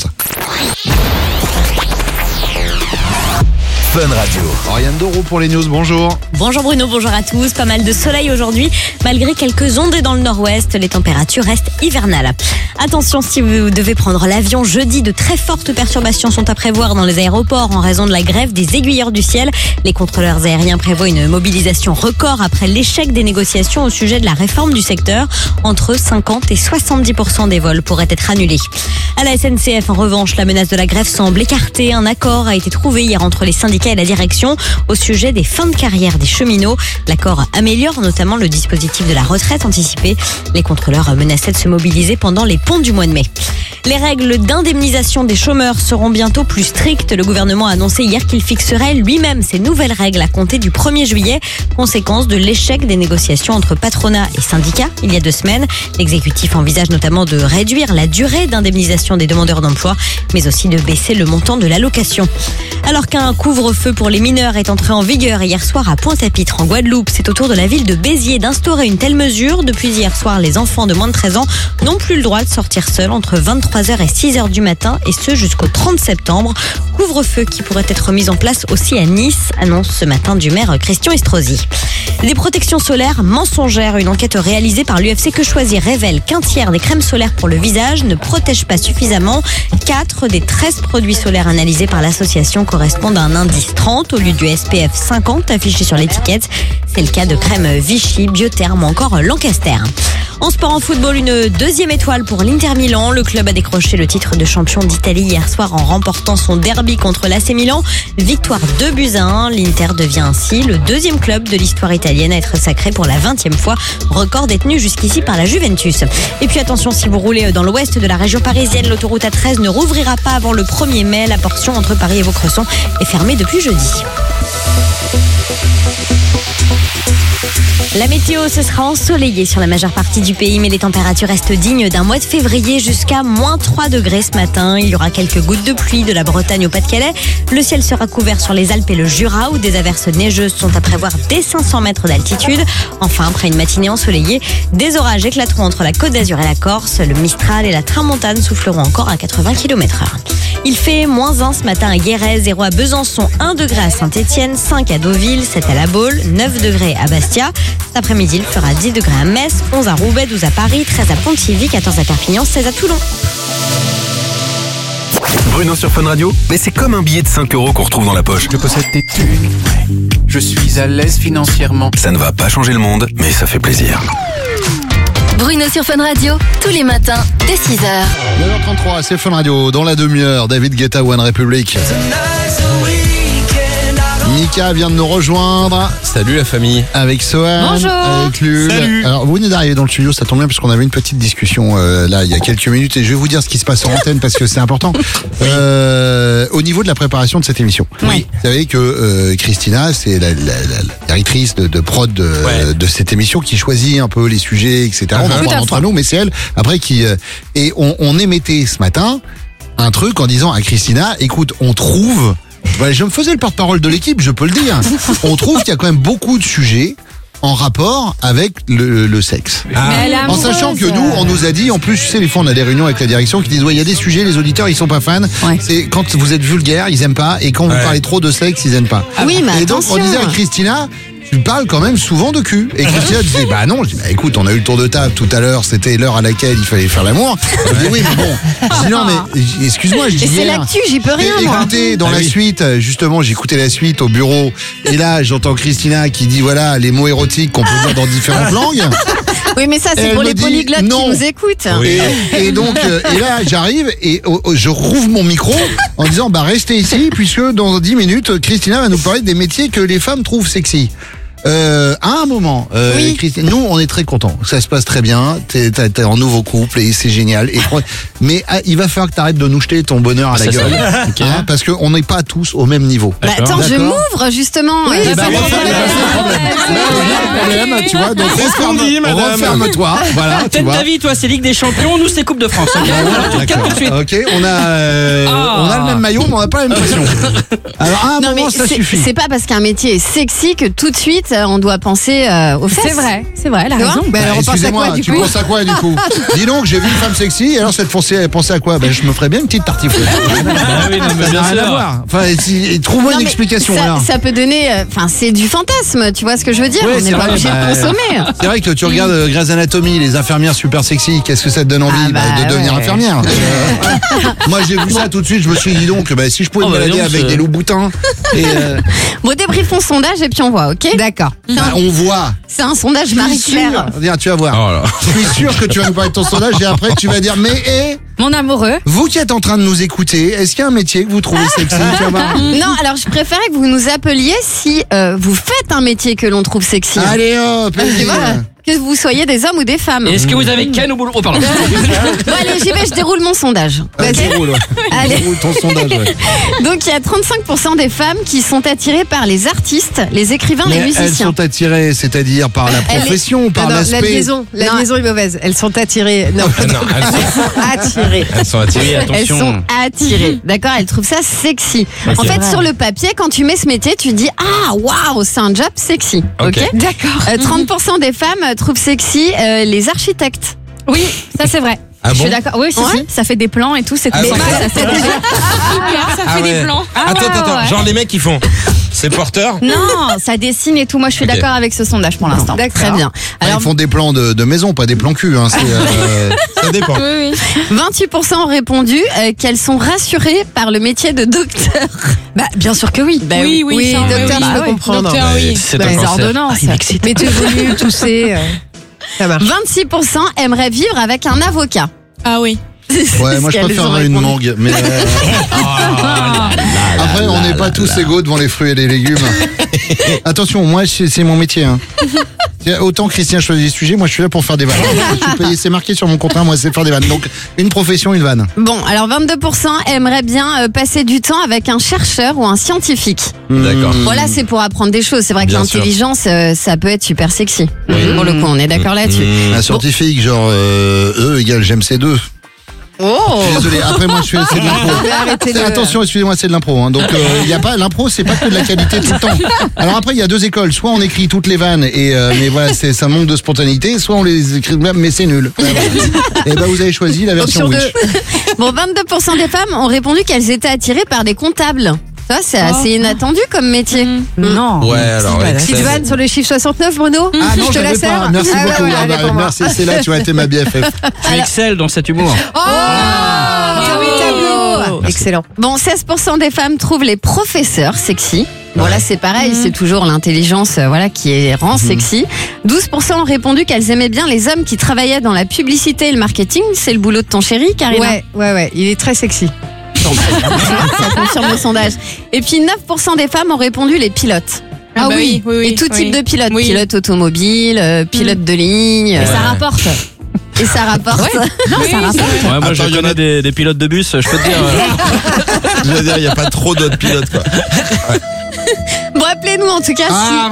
Fun Radio. Oriane Doro pour les news, bonjour. Bonjour Bruno, bonjour à tous. Pas mal de soleil aujourd'hui. Malgré quelques ondées dans le nord-ouest, les températures restent hivernales. Attention, si vous devez prendre l'avion jeudi, de très fortes perturbations sont à prévoir dans les aéroports en raison de la grève des aiguilleurs du ciel. Les contrôleurs aériens prévoient une mobilisation record après l'échec des négociations au sujet de la réforme du secteur. Entre 50 et 70% des vols pourraient être annulés. À la SNCF, en revanche, la menace de la grève semble écartée. Un accord a été trouvé hier entre les syndicats et la direction au sujet des fins de carrière des cheminots. L'accord améliore notamment le dispositif de la retraite anticipée. Les contrôleurs menaçaient de se mobiliser pendant les ponts du mois de mai. Les règles d'indemnisation des chômeurs seront bientôt plus strictes. Le gouvernement a annoncé hier qu'il fixerait lui-même ces nouvelles règles à compter du 1er juillet, conséquence de l'échec des négociations entre patronat et syndicats il y a 2 semaines. L'exécutif envisage notamment de réduire la durée d'indemnisation des demandeurs d'emploi, mais aussi de baisser le montant de l'allocation. Alors qu'un couvre-feu pour les mineurs est entré en vigueur hier soir à Pointe-à-Pitre en Guadeloupe, c'est au tour de la ville de Béziers d'instaurer une telle mesure. Depuis hier soir, les enfants de moins de 13 ans n'ont plus le droit de sortir seuls entre 23h et 6h du matin, et ce jusqu'au 30 septembre. Couvre-feu qui pourrait être mis en place aussi à Nice, annonce ce matin du maire Christian Estrosi. Des protections solaires mensongères. Une enquête réalisée par l'UFC Que Choisir révèle qu'un tiers des crèmes solaires pour le visage ne protègent pas suffisamment. 4 des 13 produits solaires analysés par l'association correspondent à un indice 30 au lieu du SPF 50 affiché sur l'étiquette. C'est le cas de crème Vichy, Biotherm ou encore Lancaster. En sport, en football, une 2e étoile pour l'Inter Milan. Le club a décroché le titre de champion d'Italie hier soir en remportant son derby contre l'AC Milan. Victoire 2-1. L'Inter devient ainsi le 2e club de l'histoire italienne à être sacré pour la 20e fois, record détenu jusqu'ici par la Juventus. Et puis attention, si vous roulez dans l'ouest de la région parisienne, l'autoroute A13 ne rouvrira pas avant le 1er mai. La portion entre Paris et Vaucresson est fermée depuis jeudi. La météo, ce sera ensoleillé sur la majeure partie du pays, mais les températures restent dignes d'un mois de février jusqu'à -3 degrés ce matin. Il y aura quelques gouttes de pluie de la Bretagne au Pas-de-Calais. Le ciel sera couvert sur les Alpes et le Jura, où des averses neigeuses sont à prévoir dès 500 mètres d'altitude. Enfin, après une matinée ensoleillée, des orages éclateront entre la Côte d'Azur et la Corse. Le Mistral et la Tramontane souffleront encore à 80 km/h. Il fait -1 ce matin à Guéret, 0 à Besançon, 1 degré à Saint-Étienne, 5 à Deauville, 7 à La Baule, 9 degrés à Bastia. Cet après-midi, il fera 10 degrés à Metz, 11 à Roubaix, 12 à Paris, 13 à Pontivy, 14 à Perpignan, 16 à Toulon. Bruno sur Fun Radio, mais c'est comme un billet de 5 € qu'on retrouve dans la poche. Je possède des thunes, je suis à l'aise financièrement. Ça ne va pas changer le monde, mais ça fait plaisir. Bruno sur Fun Radio, tous les matins, dès 6h. 9h33, c'est Fun Radio. Dans la demi-heure, David Guetta, One Republic. Mika vient de nous rejoindre. Salut la famille. Avec Sohan. Bonjour. Avec Lul. Salut. Alors, vous venez d'arriver dans le studio, ça tombe bien parce qu'on avait une petite discussion là il y a quelques minutes et je vais vous dire ce qui se passe en antenne parce que c'est important. Au niveau de la préparation de cette émission. Oui. Vous savez que Christina, c'est la directrice de prod de cette émission qui choisit un peu les sujets, etc. On en parle entre nous, mais c'est elle après qui et on émettait ce matin un truc en disant à Christina, écoute, on trouve. Voilà, je me faisais le porte-parole de l'équipe, je peux le dire. On trouve qu'il y a quand même beaucoup de sujets en rapport avec le sexe. En sachant que nous, on nous a dit, en plus, tu sais, des fois on a des réunions avec la direction qui disent, ouais, il y a des sujets, les auditeurs, ils sont pas fans. Ouais. C'est quand vous êtes vulgaire, ils aiment pas, et quand vous parlez trop de sexe, ils aiment pas. Oui, mais et donc, on disait à Christina, tu parles quand même souvent de cul. Et Christina disait, bah non, je dis, bah écoute, on a eu le tour de table tout à l'heure, c'était l'heure à laquelle il fallait faire l'amour. Je dis, oui, mais bon. Je dis, non, mais excuse-moi, je dis. C'est l'actu, j'y peux rien, moi. Écoutez, dans la suite, justement, j'ai écouté la suite au bureau. Et là, j'entends Christina qui dit, voilà, les mots érotiques qu'on peut dire dans différentes langues. Oui, mais ça, c'est pour les polyglottes qui nous écoutent. Oui. Et donc, et là, j'arrive et je rouvre mon micro en disant, bah, restez ici, puisque dans 10 minutes, Christina va nous parler des métiers que les femmes trouvent sexy. À un moment, Oui. Christine, nous on est très contents. Ça se passe très bien. T'es en nouveau couple et c'est génial. Mais il va falloir que t'arrêtes de nous jeter ton bonheur à la gueule. Ok. Hein, parce qu'on n'est pas tous au même niveau. Bah, attends, je D'accord. m'ouvre justement. Oui, bah, problème, tu vois. Donc C'est ce qu'on dit, madame. referme-toi. Voilà, tu Tête vois. ta vie, toi, c'est Ligue des Champions, nous, c'est Coupe de France. Ok, voilà, tu te calmes tout de suite. Ok, on a le même maillot, mais on n'a pas la même pression. Alors à un Non, moment, mais ça c'est- suffit. c'est pas parce qu'un métier est sexy que tout de suite on doit penser aux fesses. C'est vrai, elle a Tu vois raison. Bah, excusez-moi, tu penses à quoi du coup? Dis donc, j'ai vu une femme sexy, et alors ça te pensait à quoi? Ben, je me ferais bien une petite tartiflette. oui, non, mais Ça bien n'a rien à sûr. voir. Enfin, trouve-moi Non, une mais explication. alors. ça peut donner. Enfin, c'est du fantasme, tu vois ce que je veux dire? Ouais, On c'est n'est pas vrai, obligé bah, de consommer. C'est vrai que tu regardes Grey's Anatomy, les infirmières super sexy, qu'est-ce que ça te donne envie? Ah, bah, de devenir ouais. infirmière. Moi j'ai vu ça tout de suite, je me suis dit donc, si je pouvais me balader donc, avec des loups boutins. Et, Bon, débriefons sondage et puis on voit, ok? D'accord. on voit. C'est un sondage Marie-Claire. Viens, tu vas voir. Je suis sûr que tu vas nous parler de ton sondage et après tu vas dire, mais Mon amoureux. vous qui êtes en train de nous écouter, est-ce qu'il y a un métier que vous trouvez sexy? Tu vas voir. Non, alors je préférais que vous nous appeliez si vous faites un métier que l'on trouve sexy. Allez hop, Tu vas-y. vois, que vous soyez des hommes ou des femmes. Est-ce que vous avez Ken au boulot? Oh, pardon. Bon, allez, j'y vais, je déroule mon sondage. Déroule, ouais. Allez. Déroule ton sondage. Ouais. Donc, il y a 35% des femmes qui sont attirées par les artistes, les écrivains, les Mais elles musiciens. sont attirées, c'est-à-dire par la profession, par l'aspect. La liaison est mauvaise. Elles sont attirées. Non, attirées. Elles sont attirées, Elles attention. sont attirées. D'accord, elles trouvent ça sexy. Ok. En fait, sur le papier, quand tu mets ce métier, tu dis ah waouh, c'est un job sexy. Ok. D'accord. 30% des femmes trouvent sexy les architectes. Oui, ça c'est vrai. Ah Je suis bon d'accord. Oui, si, Ouais. si, ça fait des plans et tout. C'est Ah mais bon. ça fait déjà. Super, ça Ah fait ouais. des plans. Attends, genre les mecs qui font. C'est porteur? Non, ça dessine et tout. Moi, je suis Ok. d'accord avec ce sondage pour l'instant. Très bien. Ils font des plans de maison, pas des plans cul. Hein, Ça dépend. Oui, oui. 28% ont répondu qu'elles sont rassurées par le métier de docteur. Bah, bien sûr que oui. Bah oui, oui. ça, Docteur, oui, je peux oui. comprendre. Docteur, oui. C'est Bah, un les cancer. ordonnances. Mettez venu, tousser. Ça marche. 26% aimeraient vivre avec un avocat. Ah oui. Ouais, moi je préférerais une mangue. Mais après, on n'est pas tous égaux devant les fruits et les légumes. Attention, moi c'est mon métier. Hein. Autant Christian choisit des sujets, moi je suis là pour faire des vannes. Je suis payé, c'est marqué sur mon contrat, moi c'est faire des vannes. Donc une profession, une vanne. Bon, alors 22% aimeraient bien passer du temps avec un chercheur ou un scientifique. D'accord. Voilà, c'est pour apprendre des choses. C'est vrai que Bien sûr. l'intelligence, ça peut être super sexy. Pour le coup, on est d'accord là-dessus. Un scientifique, genre E égale j'aime C2. Oh Je suis désolé, après moi je fais c'est de l'impro. Attention, excusez-moi, c'est de l'impro. Hein. Donc il y a pas l'impro, c'est pas que de la qualité tout le temps. Alors après il y a deux écoles, soit on écrit toutes les vannes et mais voilà, ça manque de spontanéité, soit on les écrit mais c'est nul. Et ben vous avez choisi la version Witch. Bon, 22% des femmes ont répondu qu'elles étaient attirées par des comptables. Ça, c'est assez inattendu comme métier. Non. Ouais, alors. Petite vanne sur le chiffre 69, Bruno. Ah non, je te j'avais la pas. sers. Merci Ah ouais, beaucoup. ouais, Ah allez, bah, pour moi. merci, c'est là tu as été ma BFF. Tu excelles dans cet humour. Tableau. Excellent. Bon, 16% des femmes trouvent les professeurs sexy. Bon, là, c'est pareil, c'est toujours l'intelligence voilà, qui rend sexy. 12% ont répondu qu'elles aimaient bien les hommes qui travaillaient dans la publicité et le marketing. C'est le boulot de ton chéri, Karina. Ouais. Il est très sexy. Ça confirme le sondage. Et puis 9% des femmes ont répondu les pilotes. Ah oui. Et tout type de pilote. Oui. Pilote automobile, pilote de ligne. Et ça rapporte. Et ça rapporte. Non, ça rapporte. Ouais, moi, je Attends, connais des pilotes de bus, je peux te dire. Je veux dire, il n'y a pas trop d'autres pilotes, quoi. Bon, appelez-nous en tout cas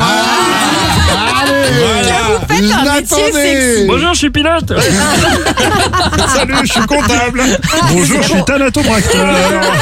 si vous faites un métier sexy. Bonjour, je suis pilote. Salut, je suis comptable. Bonjour, je suis thanatopracteur.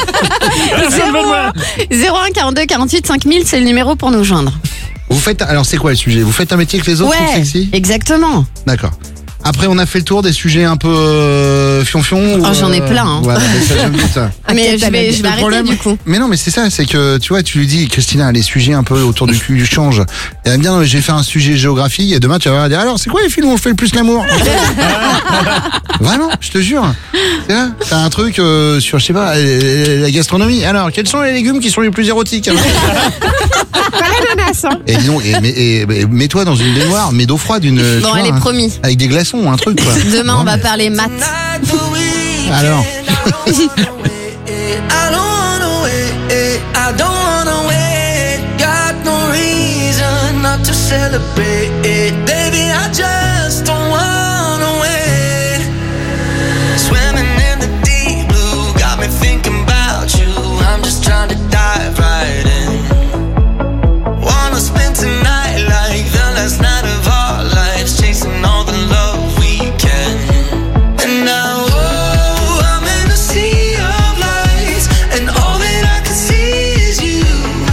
01 42 48 5000, c'est le numéro pour nous joindre. Vous faites alors c'est quoi le sujet? Vous faites un métier que les autres trouvent sexy? Exactement. D'accord. Après, on a fait le tour des sujets un peu fion-fion. Oh, j'en ai plein. Hein. Voilà, mais ça, j'aime bien ça. Mais je vais Le arrêter problème- du coup. Mais non, mais c'est ça, c'est que tu vois, tu lui dis, Christina, les sujets un peu autour du cul changent. Et elle aime bien, j'ai fait un sujet géographie, et demain tu vas dire, alors c'est quoi les films où on fait le plus l'amour? Vraiment, je te jure. C'est là, t'as un truc sur, je sais pas, la gastronomie. Alors, quels sont les légumes qui sont les plus érotiques? Et dis donc, et mets-toi dans une baignoire, mais d'eau froide, une. Bon, tu allez, vois, promis. Avec des glaçons, un truc quoi. Demain, on va parler maths. Alors. I don't wanna wait, got no reason not to say celebrate. Baby, I just don't wanna wait. Swimming in the deep blue, got me thinking about you. I'm just trying to dive right in. Wanna spend tonight like the last night of our lives, chasing all the love we can. And now, oh, I'm in a sea of lights, and all that I can see is you.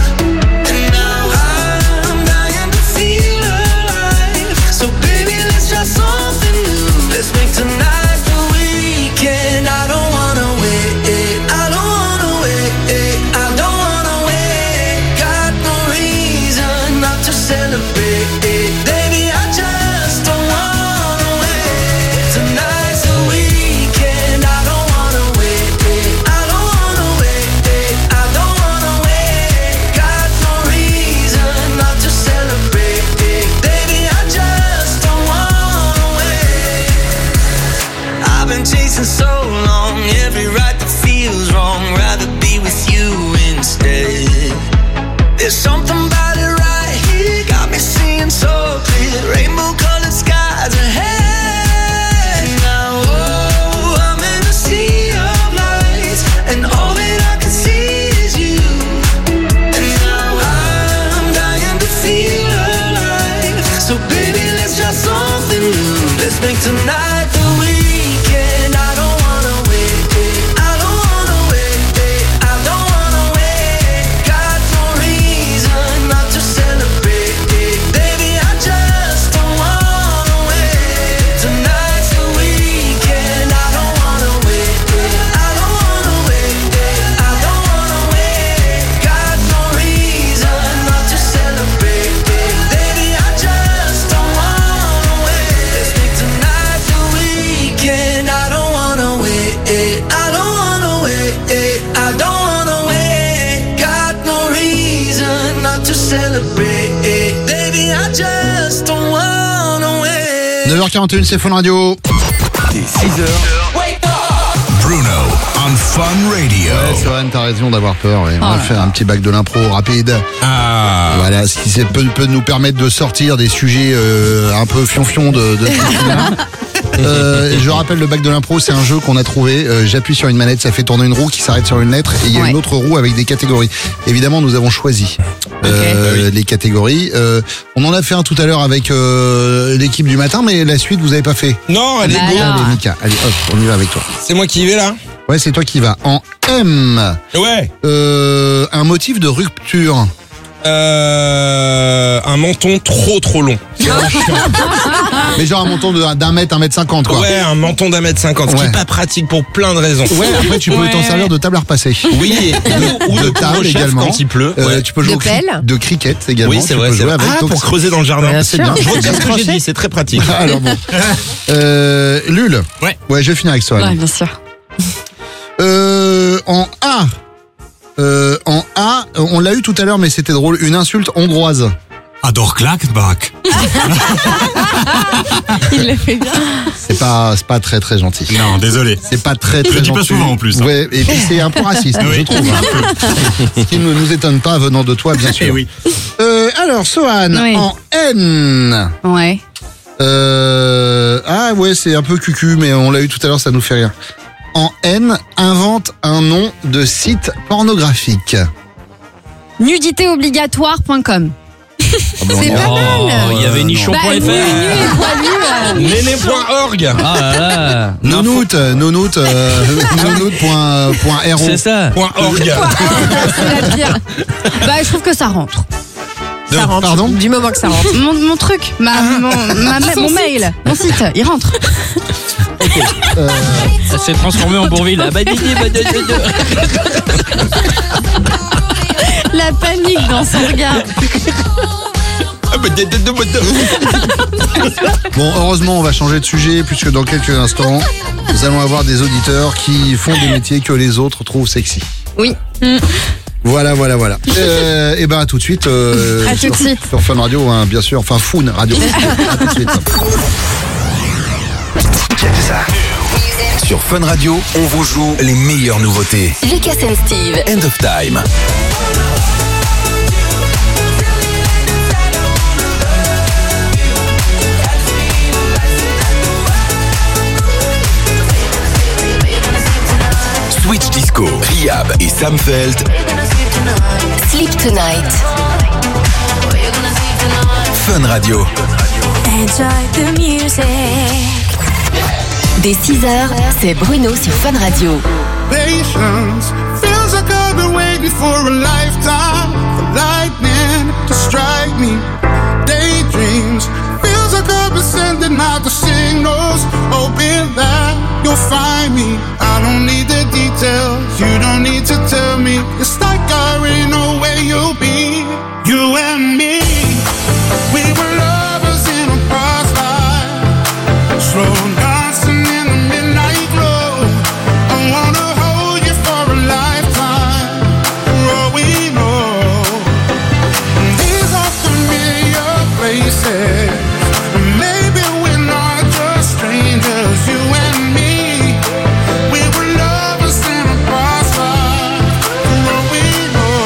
And now I'm dying to feel alive. So baby, let's try something new. Let's make tonight the weekend. I don't wanna wait. I don't wanna wait. I don't wanna wait. Got no reason not to celebrate. Baby, I just don't wanna wait. Tonight's the weekend. I don't wanna wait. I don't wanna wait. I don't wanna wait. Got no reason not to celebrate. Baby, I just don't wanna wait. I've been chasing so long, every right that feels wrong. Rather be with you instead. There's something about it right here, got me seeing so clear. Rainbow colored skies ahead. Now, oh, I'm in a sea of lights, and all that I can see is you. And now I'm dying to feel alive. So baby, let's try something new. Let's make tonight the weekend. I don't wanna wait. I don't wanna wait. I don't wanna wait. Got no reason not to celebrate. Baby, I just don't wanna wait. Tonight's the weekend. I don't wanna wait. I don't wanna wait. I don't wanna wait. Got no reason not to celebrate. Baby, I just don't wanna wait. Let's make tonight the weekend. I don't wanna wait. I don't wanna wait. I don't wanna wait. Got no reason not to celebrate. Baby, I just don't wanna wait. 9h41, c'est Fun Radio. 6h. Bruno on Fun Radio. Ouais, Sohan, t'as raison d'avoir peur. Ouais. On va faire un petit bac de l'impro rapide. Voilà, ce qui peut nous permettre de sortir des sujets un peu fion-fion de je rappelle, le bac de l'impro, c'est un jeu qu'on a trouvé. J'appuie sur une manette, ça fait tourner une roue qui s'arrête sur une lettre, et il y a une autre roue avec des catégories. Évidemment, nous avons choisi les catégories. On en a fait un tout à l'heure avec l'équipe du matin, mais la suite, vous avez pas fait. Non, allez, go. Allez, Mika, allez, hop, on y va avec toi. C'est moi qui y vais là. Ouais, c'est toi qui vas. En M. Ouais. Un motif de rupture. Un menton trop long. Mais genre un menton d'un mètre, 1m50 quoi. Ouais, un menton d'1m50, ce qui est pas pratique pour plein de raisons. Ouais, après tu peux t'en servir de table à repasser. Oui, ou de table également quand il pleut. Tu peux jouer de cricket également. Oui, c'est vrai, c'est vrai. Pour creuser dans le jardin. C'est bien. Je retiens ce que j'ai dit, c'est très pratique. Alors bon. Lul. Ouais, je vais finir avec Sohan. Ouais, bien sûr. En A. En A, on l'a eu tout à l'heure, mais c'était drôle. Une insulte hongroise. Adore Klagenbach. Il l'a fait bien. C'est pas très gentil. Non, désolé. C'est pas très Je le dis gentil. pas souvent en plus. Ouais, et puis c'est un peu raciste, je trouve. Ce qui ne nous étonne pas venant de toi, bien sûr. Eh oui. Alors, Sohan, en N. Ouais. Ah ouais, c'est un peu cucu, mais on l'a eu tout à l'heure, ça nous fait rire. En N, invente un nom de site pornographique. Nuditéobligatoire.com. C'est pas mal. Il y avait nichon.fr. Néné.org. Nounout.ro. C'est ça. .org. C'est la pire. Je trouve que ça rentre. Ça rentre. Pardon ? Du moment que ça rentre. Mon truc, mon mail, mon site, il rentre. Ça s'est transformé en Bourville. La panique dans son regard. Bon, heureusement, on va changer de sujet puisque dans quelques instants, nous allons avoir des auditeurs qui font des métiers que les autres trouvent sexy. Oui. Voilà. Et ben à tout de suite. À tout de suite. Sur Fun Radio, hein, bien sûr. Enfin, Fun Radio. À tout de suite. Sur Fun Radio, on vous joue les meilleures nouveautés. Lucas and Steve. End of Time. Eliab et Sam Feld. Sleep Tonight. Fun Radio. Enjoy the music. Dès 6h, c'est Bruno sur Fun Radio. Patience feels like I've been waiting for a lifetime for lightning to strike me. Daydreams feels like I've been sending out the signals, hoping that you'll find me. I don't need the details, you don't need to tell me. It's like I already know where you'll be. You and me, we were lovers in a past life, slow dancing in the midnight glow. I wanna hold you for a lifetime, for all we know. These are familiar places, maybe we're not just strangers. You and me, we were lovers in a past life, for all we know.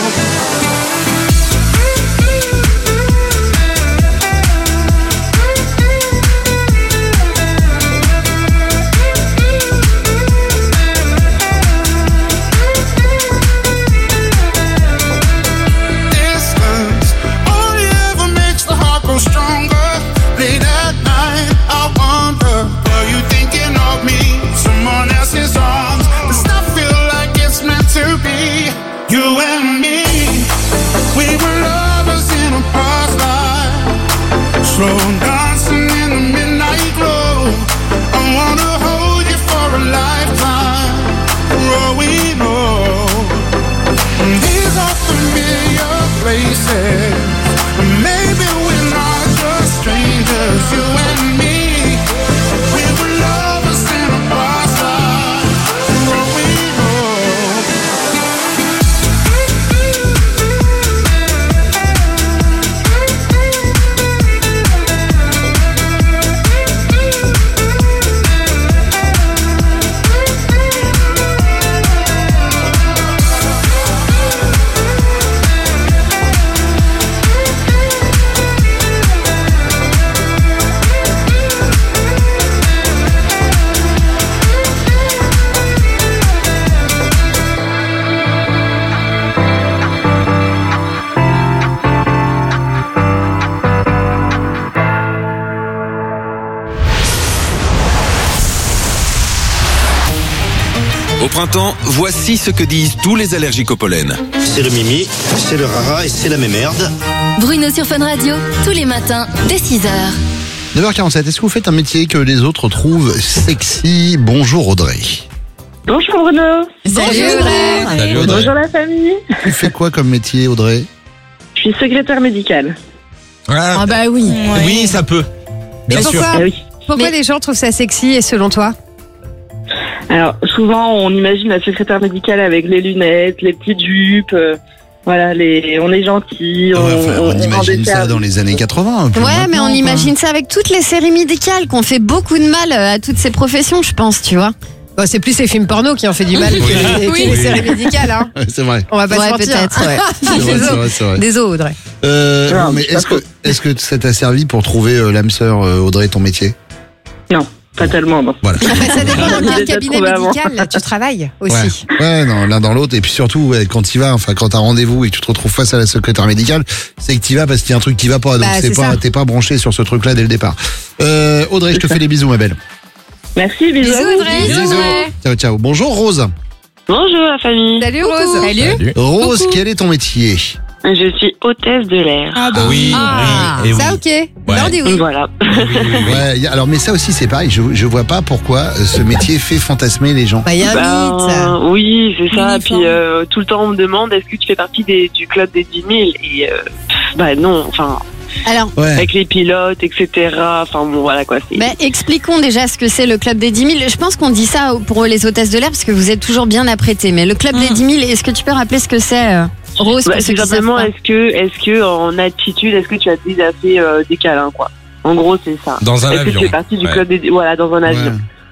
Distance only ever makes the heart grow stronger. Late at night, I wonder, are you thinking of me? Someone else's arms. Does not feel like it's meant to be. You and me, we were lovers in a past life, slow dancing in the midnight glow. I wanna hold you for a lifetime, for all we know. These are familiar places, maybe we're not just strangers. You and me, we were lovers in a past life, for all we know. Au printemps, voici ce que disent tous les allergiques au pollen. C'est le mimi, c'est le rara et c'est la mémerde. Bruno sur Fun Radio, tous les matins, dès 6h. 9h47, est-ce que vous faites un métier que les autres trouvent sexy? Bonjour Audrey. Bonjour Bruno. Salut Audrey. Salut Audrey. Bonjour la famille. Tu fais quoi comme métier Audrey? Je suis secrétaire médicale. Ah bah oui. Oui, ça peut. Et Bien sûr. pourquoi, pourquoi les gens trouvent ça sexy et selon toi? Alors souvent on imagine la secrétaire médicale avec les lunettes, les petites jupes, voilà, on est gentil, on imagine ça dans les années 80. un peu Ouais, mais maintenant, on quoi. imagine ça avec toutes les séries médicales qu'on fait beaucoup de mal à toutes ces professions, je pense, tu vois. Bon, c'est plus les films porno qui ont fait du mal que les séries médicales. Hein. Ouais, c'est vrai. On va pas se mentir. Peut-être, ouais. C'est vrai. Désolé Audrey. Non, mais est-ce que ça t'a servi pour trouver l'âme sœur, Audrey, ton métier? Non, pas tellement. Non. Voilà. Ça dépend dans quel Déjà cabinet trouvé avant. médical là, tu travailles aussi. Ouais, non, l'un dans l'autre. Et puis surtout, ouais, quand tu vas, enfin, quand t'as rendez-vous et que tu te retrouves face à la secrétaire médicale, c'est que tu vas parce qu'il y a un truc qui va pas. Donc Bah, c'est ça. t'es pas branché sur ce truc-là dès le départ. Audrey, je te fais des bisous, ma belle. Merci, bisous. Bisous Audrey. Bisous. Ciao, ciao. Bonjour Rose. Bonjour la famille. Salut Rose. Salut. Rose, quel est ton métier? Je suis hôtesse de l'air. Ah bah oui, oui, et ça oui. ok. Là on dit oui. Voilà. Ouais, alors mais ça aussi c'est pareil, je vois pas pourquoi ce métier fait fantasmer les gens. Bah il y a un mythe. Oui, c'est ça. Uniforme. Puis tout le temps on me demande est-ce que tu fais partie du club des 10 000 et bah non, enfin Alors, avec les pilotes, etc. Enfin bon voilà quoi. expliquons déjà ce que c'est le club des 10 000. Je pense qu'on dit ça pour les hôtesses de l'air parce que vous êtes toujours bien apprêtées. Mais le club des 10 000, est-ce que tu peux rappeler ce que c'est Rose, pour ceux c'est qui savent simplement pas. est-ce que en attitude, est-ce que tu as déjà fait des câlins quoi. En gros c'est ça. Dans un est-ce avion. que tu fais partie du Ouais. club des dans un avion.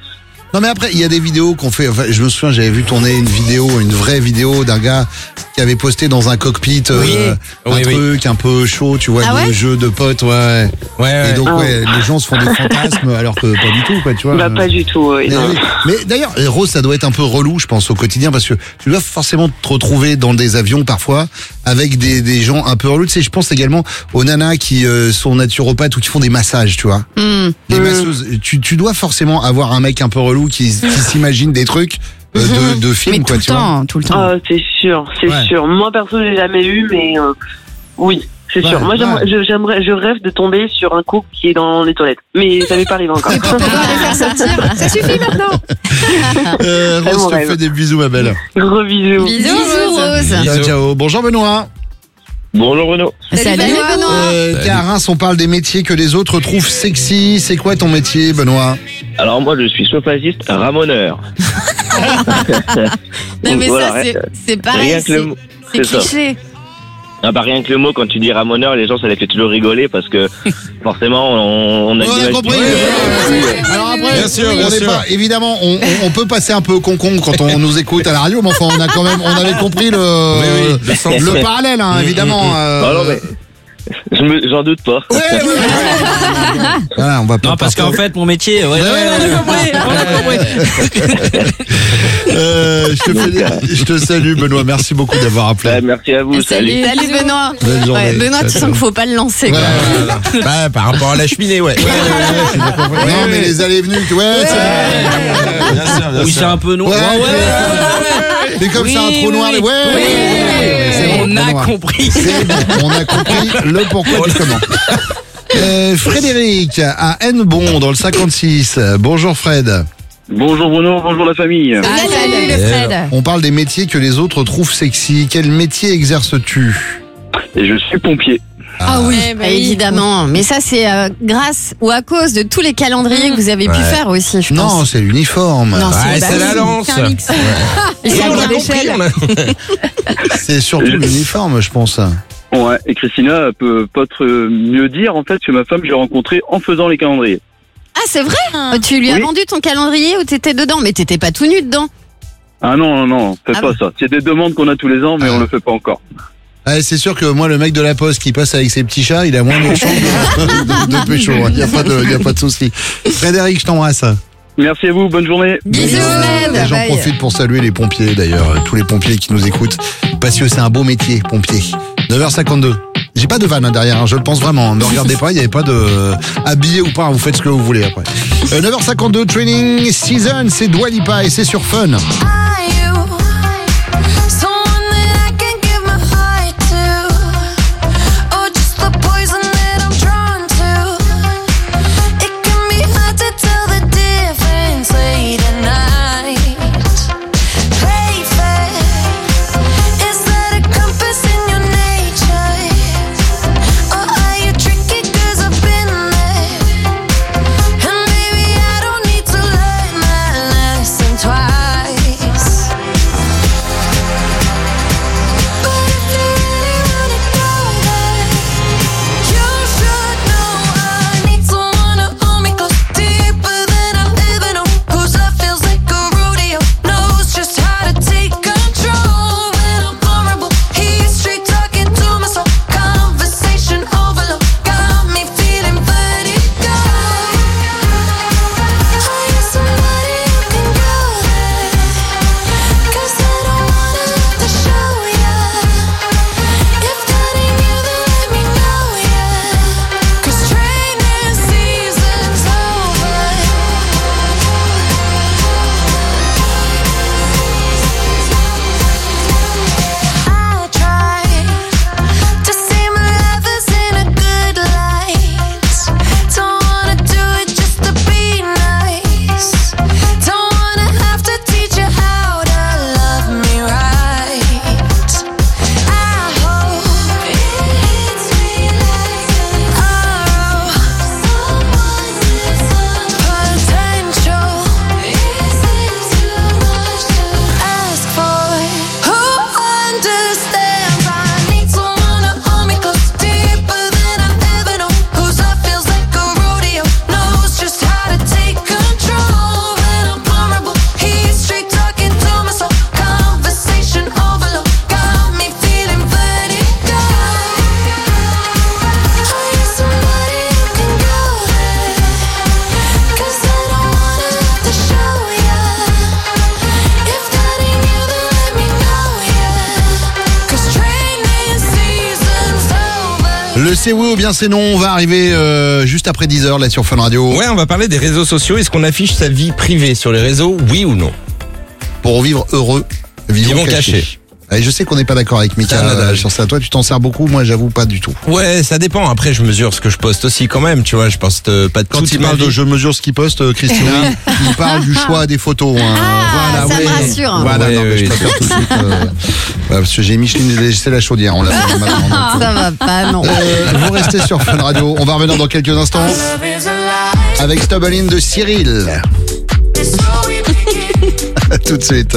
Non mais après, il y a des vidéos qu'on fait. Enfin, je me souviens, j'avais vu tourner une vraie vidéo d'un gars qui avait posté dans un cockpit un truc un peu chaud, tu vois, de jeu de potes, ouais. Et donc les gens se font des fantasmes alors que pas du tout, quoi, tu vois. Bah pas du tout. Mais d'ailleurs, Rose, ça doit être un peu relou, je pense, au quotidien, parce que tu dois forcément te retrouver dans des avions parfois avec des gens un peu relous. Tu sais, je pense également aux nanas qui sont naturopathes ou qui font des massages, tu vois. Les masseuses, tu dois forcément avoir un mec un peu relou qui s'imagine des trucs de films, mais quoi, tu vois. Tout le temps. Ah, c'est sûr. Moi perso, j'ai jamais eu, mais oui, c'est sûr. Moi, je rêve de tomber sur un couple qui est dans les toilettes, mais ça m'est pas arrivé encore. Et pour pouvoir les faire sortir, ça suffit maintenant. Rose, je te fais des bisous, ma belle. Gros bisous. Bisous, Rose. Ciao, ciao. Bonjour Benoît. Bonjour Bruno. Salut Benoît. T'es à Reims, on parle des métiers que les autres trouvent sexy. C'est quoi ton métier, Benoît? Alors moi je suis chauffagiste ramoneur. Non mais voilà, ça c'est pareil, rien que le mot, c'est ça. cliché. Ah bah rien que le mot, quand tu dis ramoneur, les gens ça les fait toujours rigoler parce que forcément on a compris. Alors après, Bien sûr. évidemment, on peut passer un peu con-con quand on nous écoute à la radio, mais enfin on avait compris le parallèle, hein, évidemment. Non, mais j'en doute pas. Voilà, on va pas. Non, parce qu'en fait, mon métier. On a compris. Je te salue, Benoît. Merci beaucoup d'avoir appelé. Merci à vous. Salut Benoît. Bonne journée. Benoît, tu sens qu'il faut pas le lancer. Par rapport à la cheminée, ouais. Non, mais les allées et venues, Oui, c'est un peu noir. Mais comme c'est un trou noir, On a compris. On a compris le pourquoi du comment. Frédéric à Hennebon dans le 56. Bonjour Fred. Bonjour Bruno, bonjour la famille. Salut le Fred. On parle des métiers que les autres trouvent sexy. Quel métier exerces-tu? Et je suis pompier. Ah oui, évidemment. Mais ça, c'est grâce ou à cause de tous les calendriers que vous avez pu faire aussi, je pense. Non, c'est l'uniforme. Non, c'est la lance. C'est un mix. C'est surtout l'uniforme, je pense. Ouais, et Christina peut pas mieux dire en fait que ma femme, j'ai rencontré en faisant les calendriers. Ah, c'est vrai? Tu lui as vendu ton calendrier ou t'étais dedans? Mais t'étais pas tout nu dedans. Ah non, faites pas ça. C'est des demandes qu'on a tous les ans, mais on le fait pas encore. Ah, c'est sûr que moi, le mec de la poste qui passe avec ses petits chats, il a moins de chances de pécho. Il n'y a pas de souci. Frédéric, je t'embrasse. Merci à vous, bonne journée. Bisous, Et j'en profite pour saluer les pompiers, d'ailleurs, tous les pompiers qui nous écoutent, parce que c'est un beau métier, pompier. 9h52. J'ai pas de vanne derrière, je le pense vraiment. Ne regardez pas, il n'y avait pas de habillé ou pas, vous faites ce que vous voulez après. 9h52, Training Season, c'est Dua Lipa et c'est sur Fun. Twice Le c'est oui ou bien c'est non, on va arriver juste après 10h là sur Fun Radio. Ouais, on va parler des réseaux sociaux. Est-ce qu'on affiche sa vie privée sur les réseaux, oui ou non? Pour vivre heureux, vivons cachés. Et je sais qu'on n'est pas d'accord avec Mika sur ça. Toi, tu t'en sers beaucoup. Moi, j'avoue pas du tout. Ouais, ça dépend. Après, je mesure ce que je poste aussi quand même. Tu vois, je poste pas de Quand toute il ma parle vie. de je mesure ce qu'il poste, Christina, il parle du choix des photos. Hein. Ah, ça me rassure. Voilà, Ouais, non, mais je ouais, préfère tout de suite. Parce que j'ai Micheline, c'est la chaudière. On l'a fait maintenant. Ça va pas, non. Vous restez sur Fun Radio. On va revenir dans quelques instants avec Stubble In de Cyril. Tout de suite.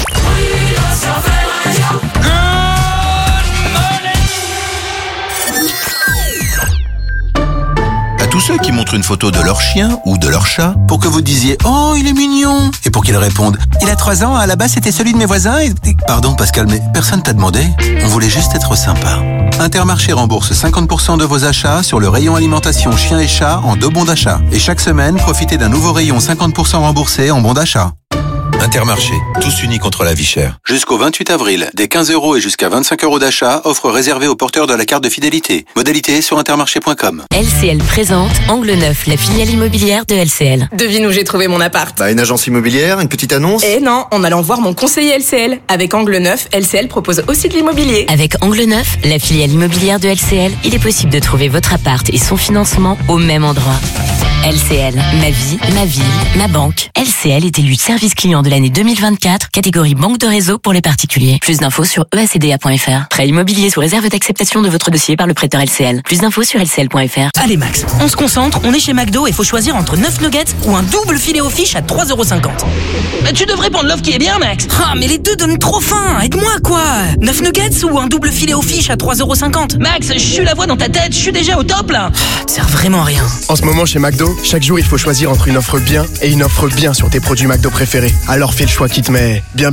À tous ceux qui montrent une photo de leur chien ou de leur chat pour que vous disiez « Oh, il est mignon !» et pour qu'ils répondent « Il a 3 ans, à la base c'était celui de mes voisins et... » Pardon Pascal, mais personne t'a demandé. On voulait juste être sympa. Intermarché rembourse 50% de vos achats sur le rayon alimentation chien et chat en 2 bons d'achat. Et chaque semaine, profitez d'un nouveau rayon 50% remboursé en bons d'achat. Intermarché, tous unis contre la vie chère. Jusqu'au 28 avril, des 15 € et jusqu'à 25 € d'achat, offre réservée aux porteurs de la carte de fidélité. Modalité sur intermarché.com. LCL présente Angle Neuf, la filiale immobilière de LCL. Devine où j'ai trouvé mon appart. Bah, une agence immobilière, une petite annonce. Eh non, en allant voir mon conseiller LCL. Avec Angle Neuf, LCL propose aussi de l'immobilier. Avec Angle Neuf, la filiale immobilière de LCL, il est possible de trouver votre appart et son financement au même endroit. LCL, ma vie, ma ville, ma banque. LCL est élu service client de l'année 2024, catégorie banque de réseau pour les particuliers. Plus d'infos sur eacda.fr. Prêt immobilier sous réserve d'acceptation de votre dossier par le prêteur LCL. Plus d'infos sur lcl.fr. Allez Max, on se concentre, on est chez McDo et faut choisir entre 9 nuggets ou un double filet aux fiches à 3,50 €. Mais tu devrais prendre l'offre qui est bien Max. Ah mais les deux donnent trop faim, aide-moi quoi. 9 nuggets ou un double filet aux fiches à 3,50 €. Max, je suis la voix dans ta tête, je suis déjà au top là. Tu sers vraiment à rien. En ce moment chez McDo, chaque jour il faut choisir entre une offre bien et une offre bien sur tes produits McDo préférés. Alors fais le choix qui te met bien.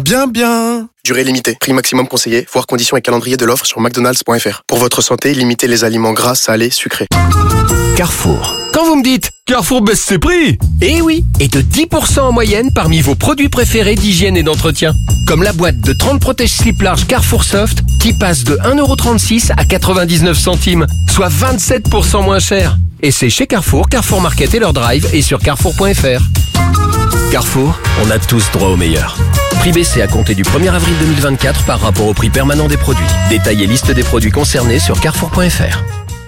Durée limitée, prix maximum conseillé, voir conditions et calendrier de l'offre sur mcdonalds.fr. Pour votre santé, limitez les aliments gras, salés, sucrés. Carrefour. Quand vous me dites Carrefour baisse ses prix, eh oui, et de 10% en moyenne parmi vos produits préférés d'hygiène et d'entretien. Comme la boîte de 30 protège-slip large Carrefour Soft qui passe de 1,36 € à 99 centimes, soit 27% moins cher. Et c'est chez Carrefour, Carrefour Market et leur drive et sur carrefour.fr. Carrefour, on a tous droit au meilleur. Prix baissé à compter du 1er avril 2024 par rapport au prix permanent des produits. Détail et liste des produits concernés sur carrefour.fr.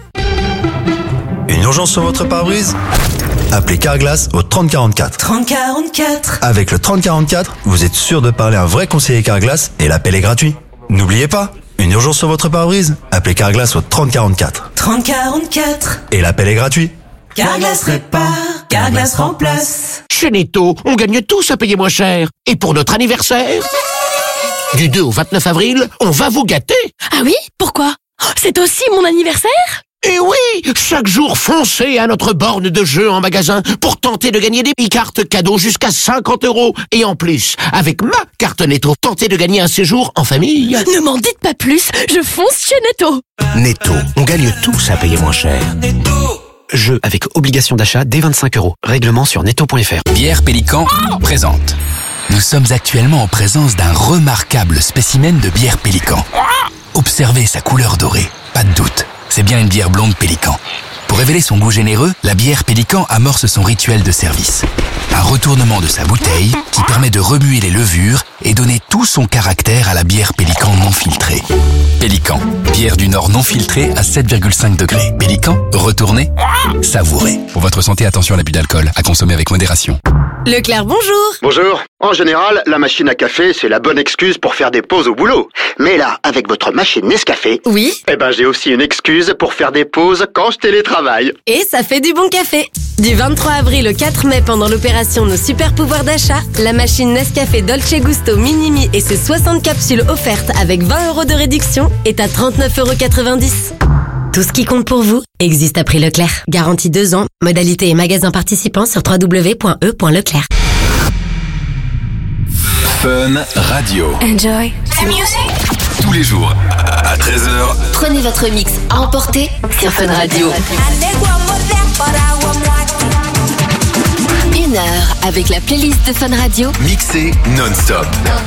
Une urgence sur votre pare-brise? Appelez Carglass au 3044. 3044. Avec le 3044, vous êtes sûr de parler à un vrai conseiller Carglass et l'appel est gratuit. N'oubliez pas, une urgence sur votre pare-brise? Appelez Carglass au 3044. 3044. Et l'appel est gratuit. Carglass répare, Carglass remplace. Chez Netto, on gagne tous à payer moins cher. Et pour notre anniversaire, du 2 au 29 avril, on va vous gâter. Ah oui? Pourquoi? C'est aussi mon anniversaire? Et oui, chaque jour, foncez à notre borne de jeu en magasin pour tenter de gagner des e-cartes cadeaux jusqu'à 50 €. Et en plus, avec ma carte Netto, tentez de gagner un séjour en famille. Ne m'en dites pas plus, je fonce chez Netto. Netto, on gagne tous à payer moins cher. Jeu avec obligation d'achat dès 25 €. Règlement sur netto.fr. Bière Pélican présente. Nous sommes actuellement en présence d'un remarquable spécimen de bière Pélican. Observez sa couleur dorée, pas de doute. C'est bien une bière blonde Pélican. Pour révéler son goût généreux, la bière Pélican amorce son rituel de service. Un retournement de sa bouteille qui permet de remuer les levures et donner tout son caractère à la bière Pélican non filtrée. Pélican, bière du Nord non filtrée à 7,5 degrés. Pélican, retournez, savourez. Pour votre santé, attention à l'abus d'alcool, à consommer avec modération. Leclerc, bonjour. Bonjour. En général, la machine à café, c'est la bonne excuse pour faire des pauses au boulot. Mais là, avec votre machine Nescafé... Oui. Eh ben, j'ai aussi une excuse pour faire des pauses quand je télétravaille. Et ça fait du bon café. Du 23 avril au 4 mai, pendant l'opération Nos Super Pouvoirs d'achat, la machine Nescafé Dolce Gusto Minimi et ses 60 capsules offertes avec 20 € de réduction est à 39,90 €. Tout ce qui compte pour vous existe à prix Leclerc. Garantie 2 ans. Modalité et magasins participants sur www.e.leclerc. Fun Radio. Enjoy the music. Tous les jours à 13h. Prenez votre mix à emporter sur Fun Radio. 1 heure avec la playlist de Fun Radio. Mixé non-stop.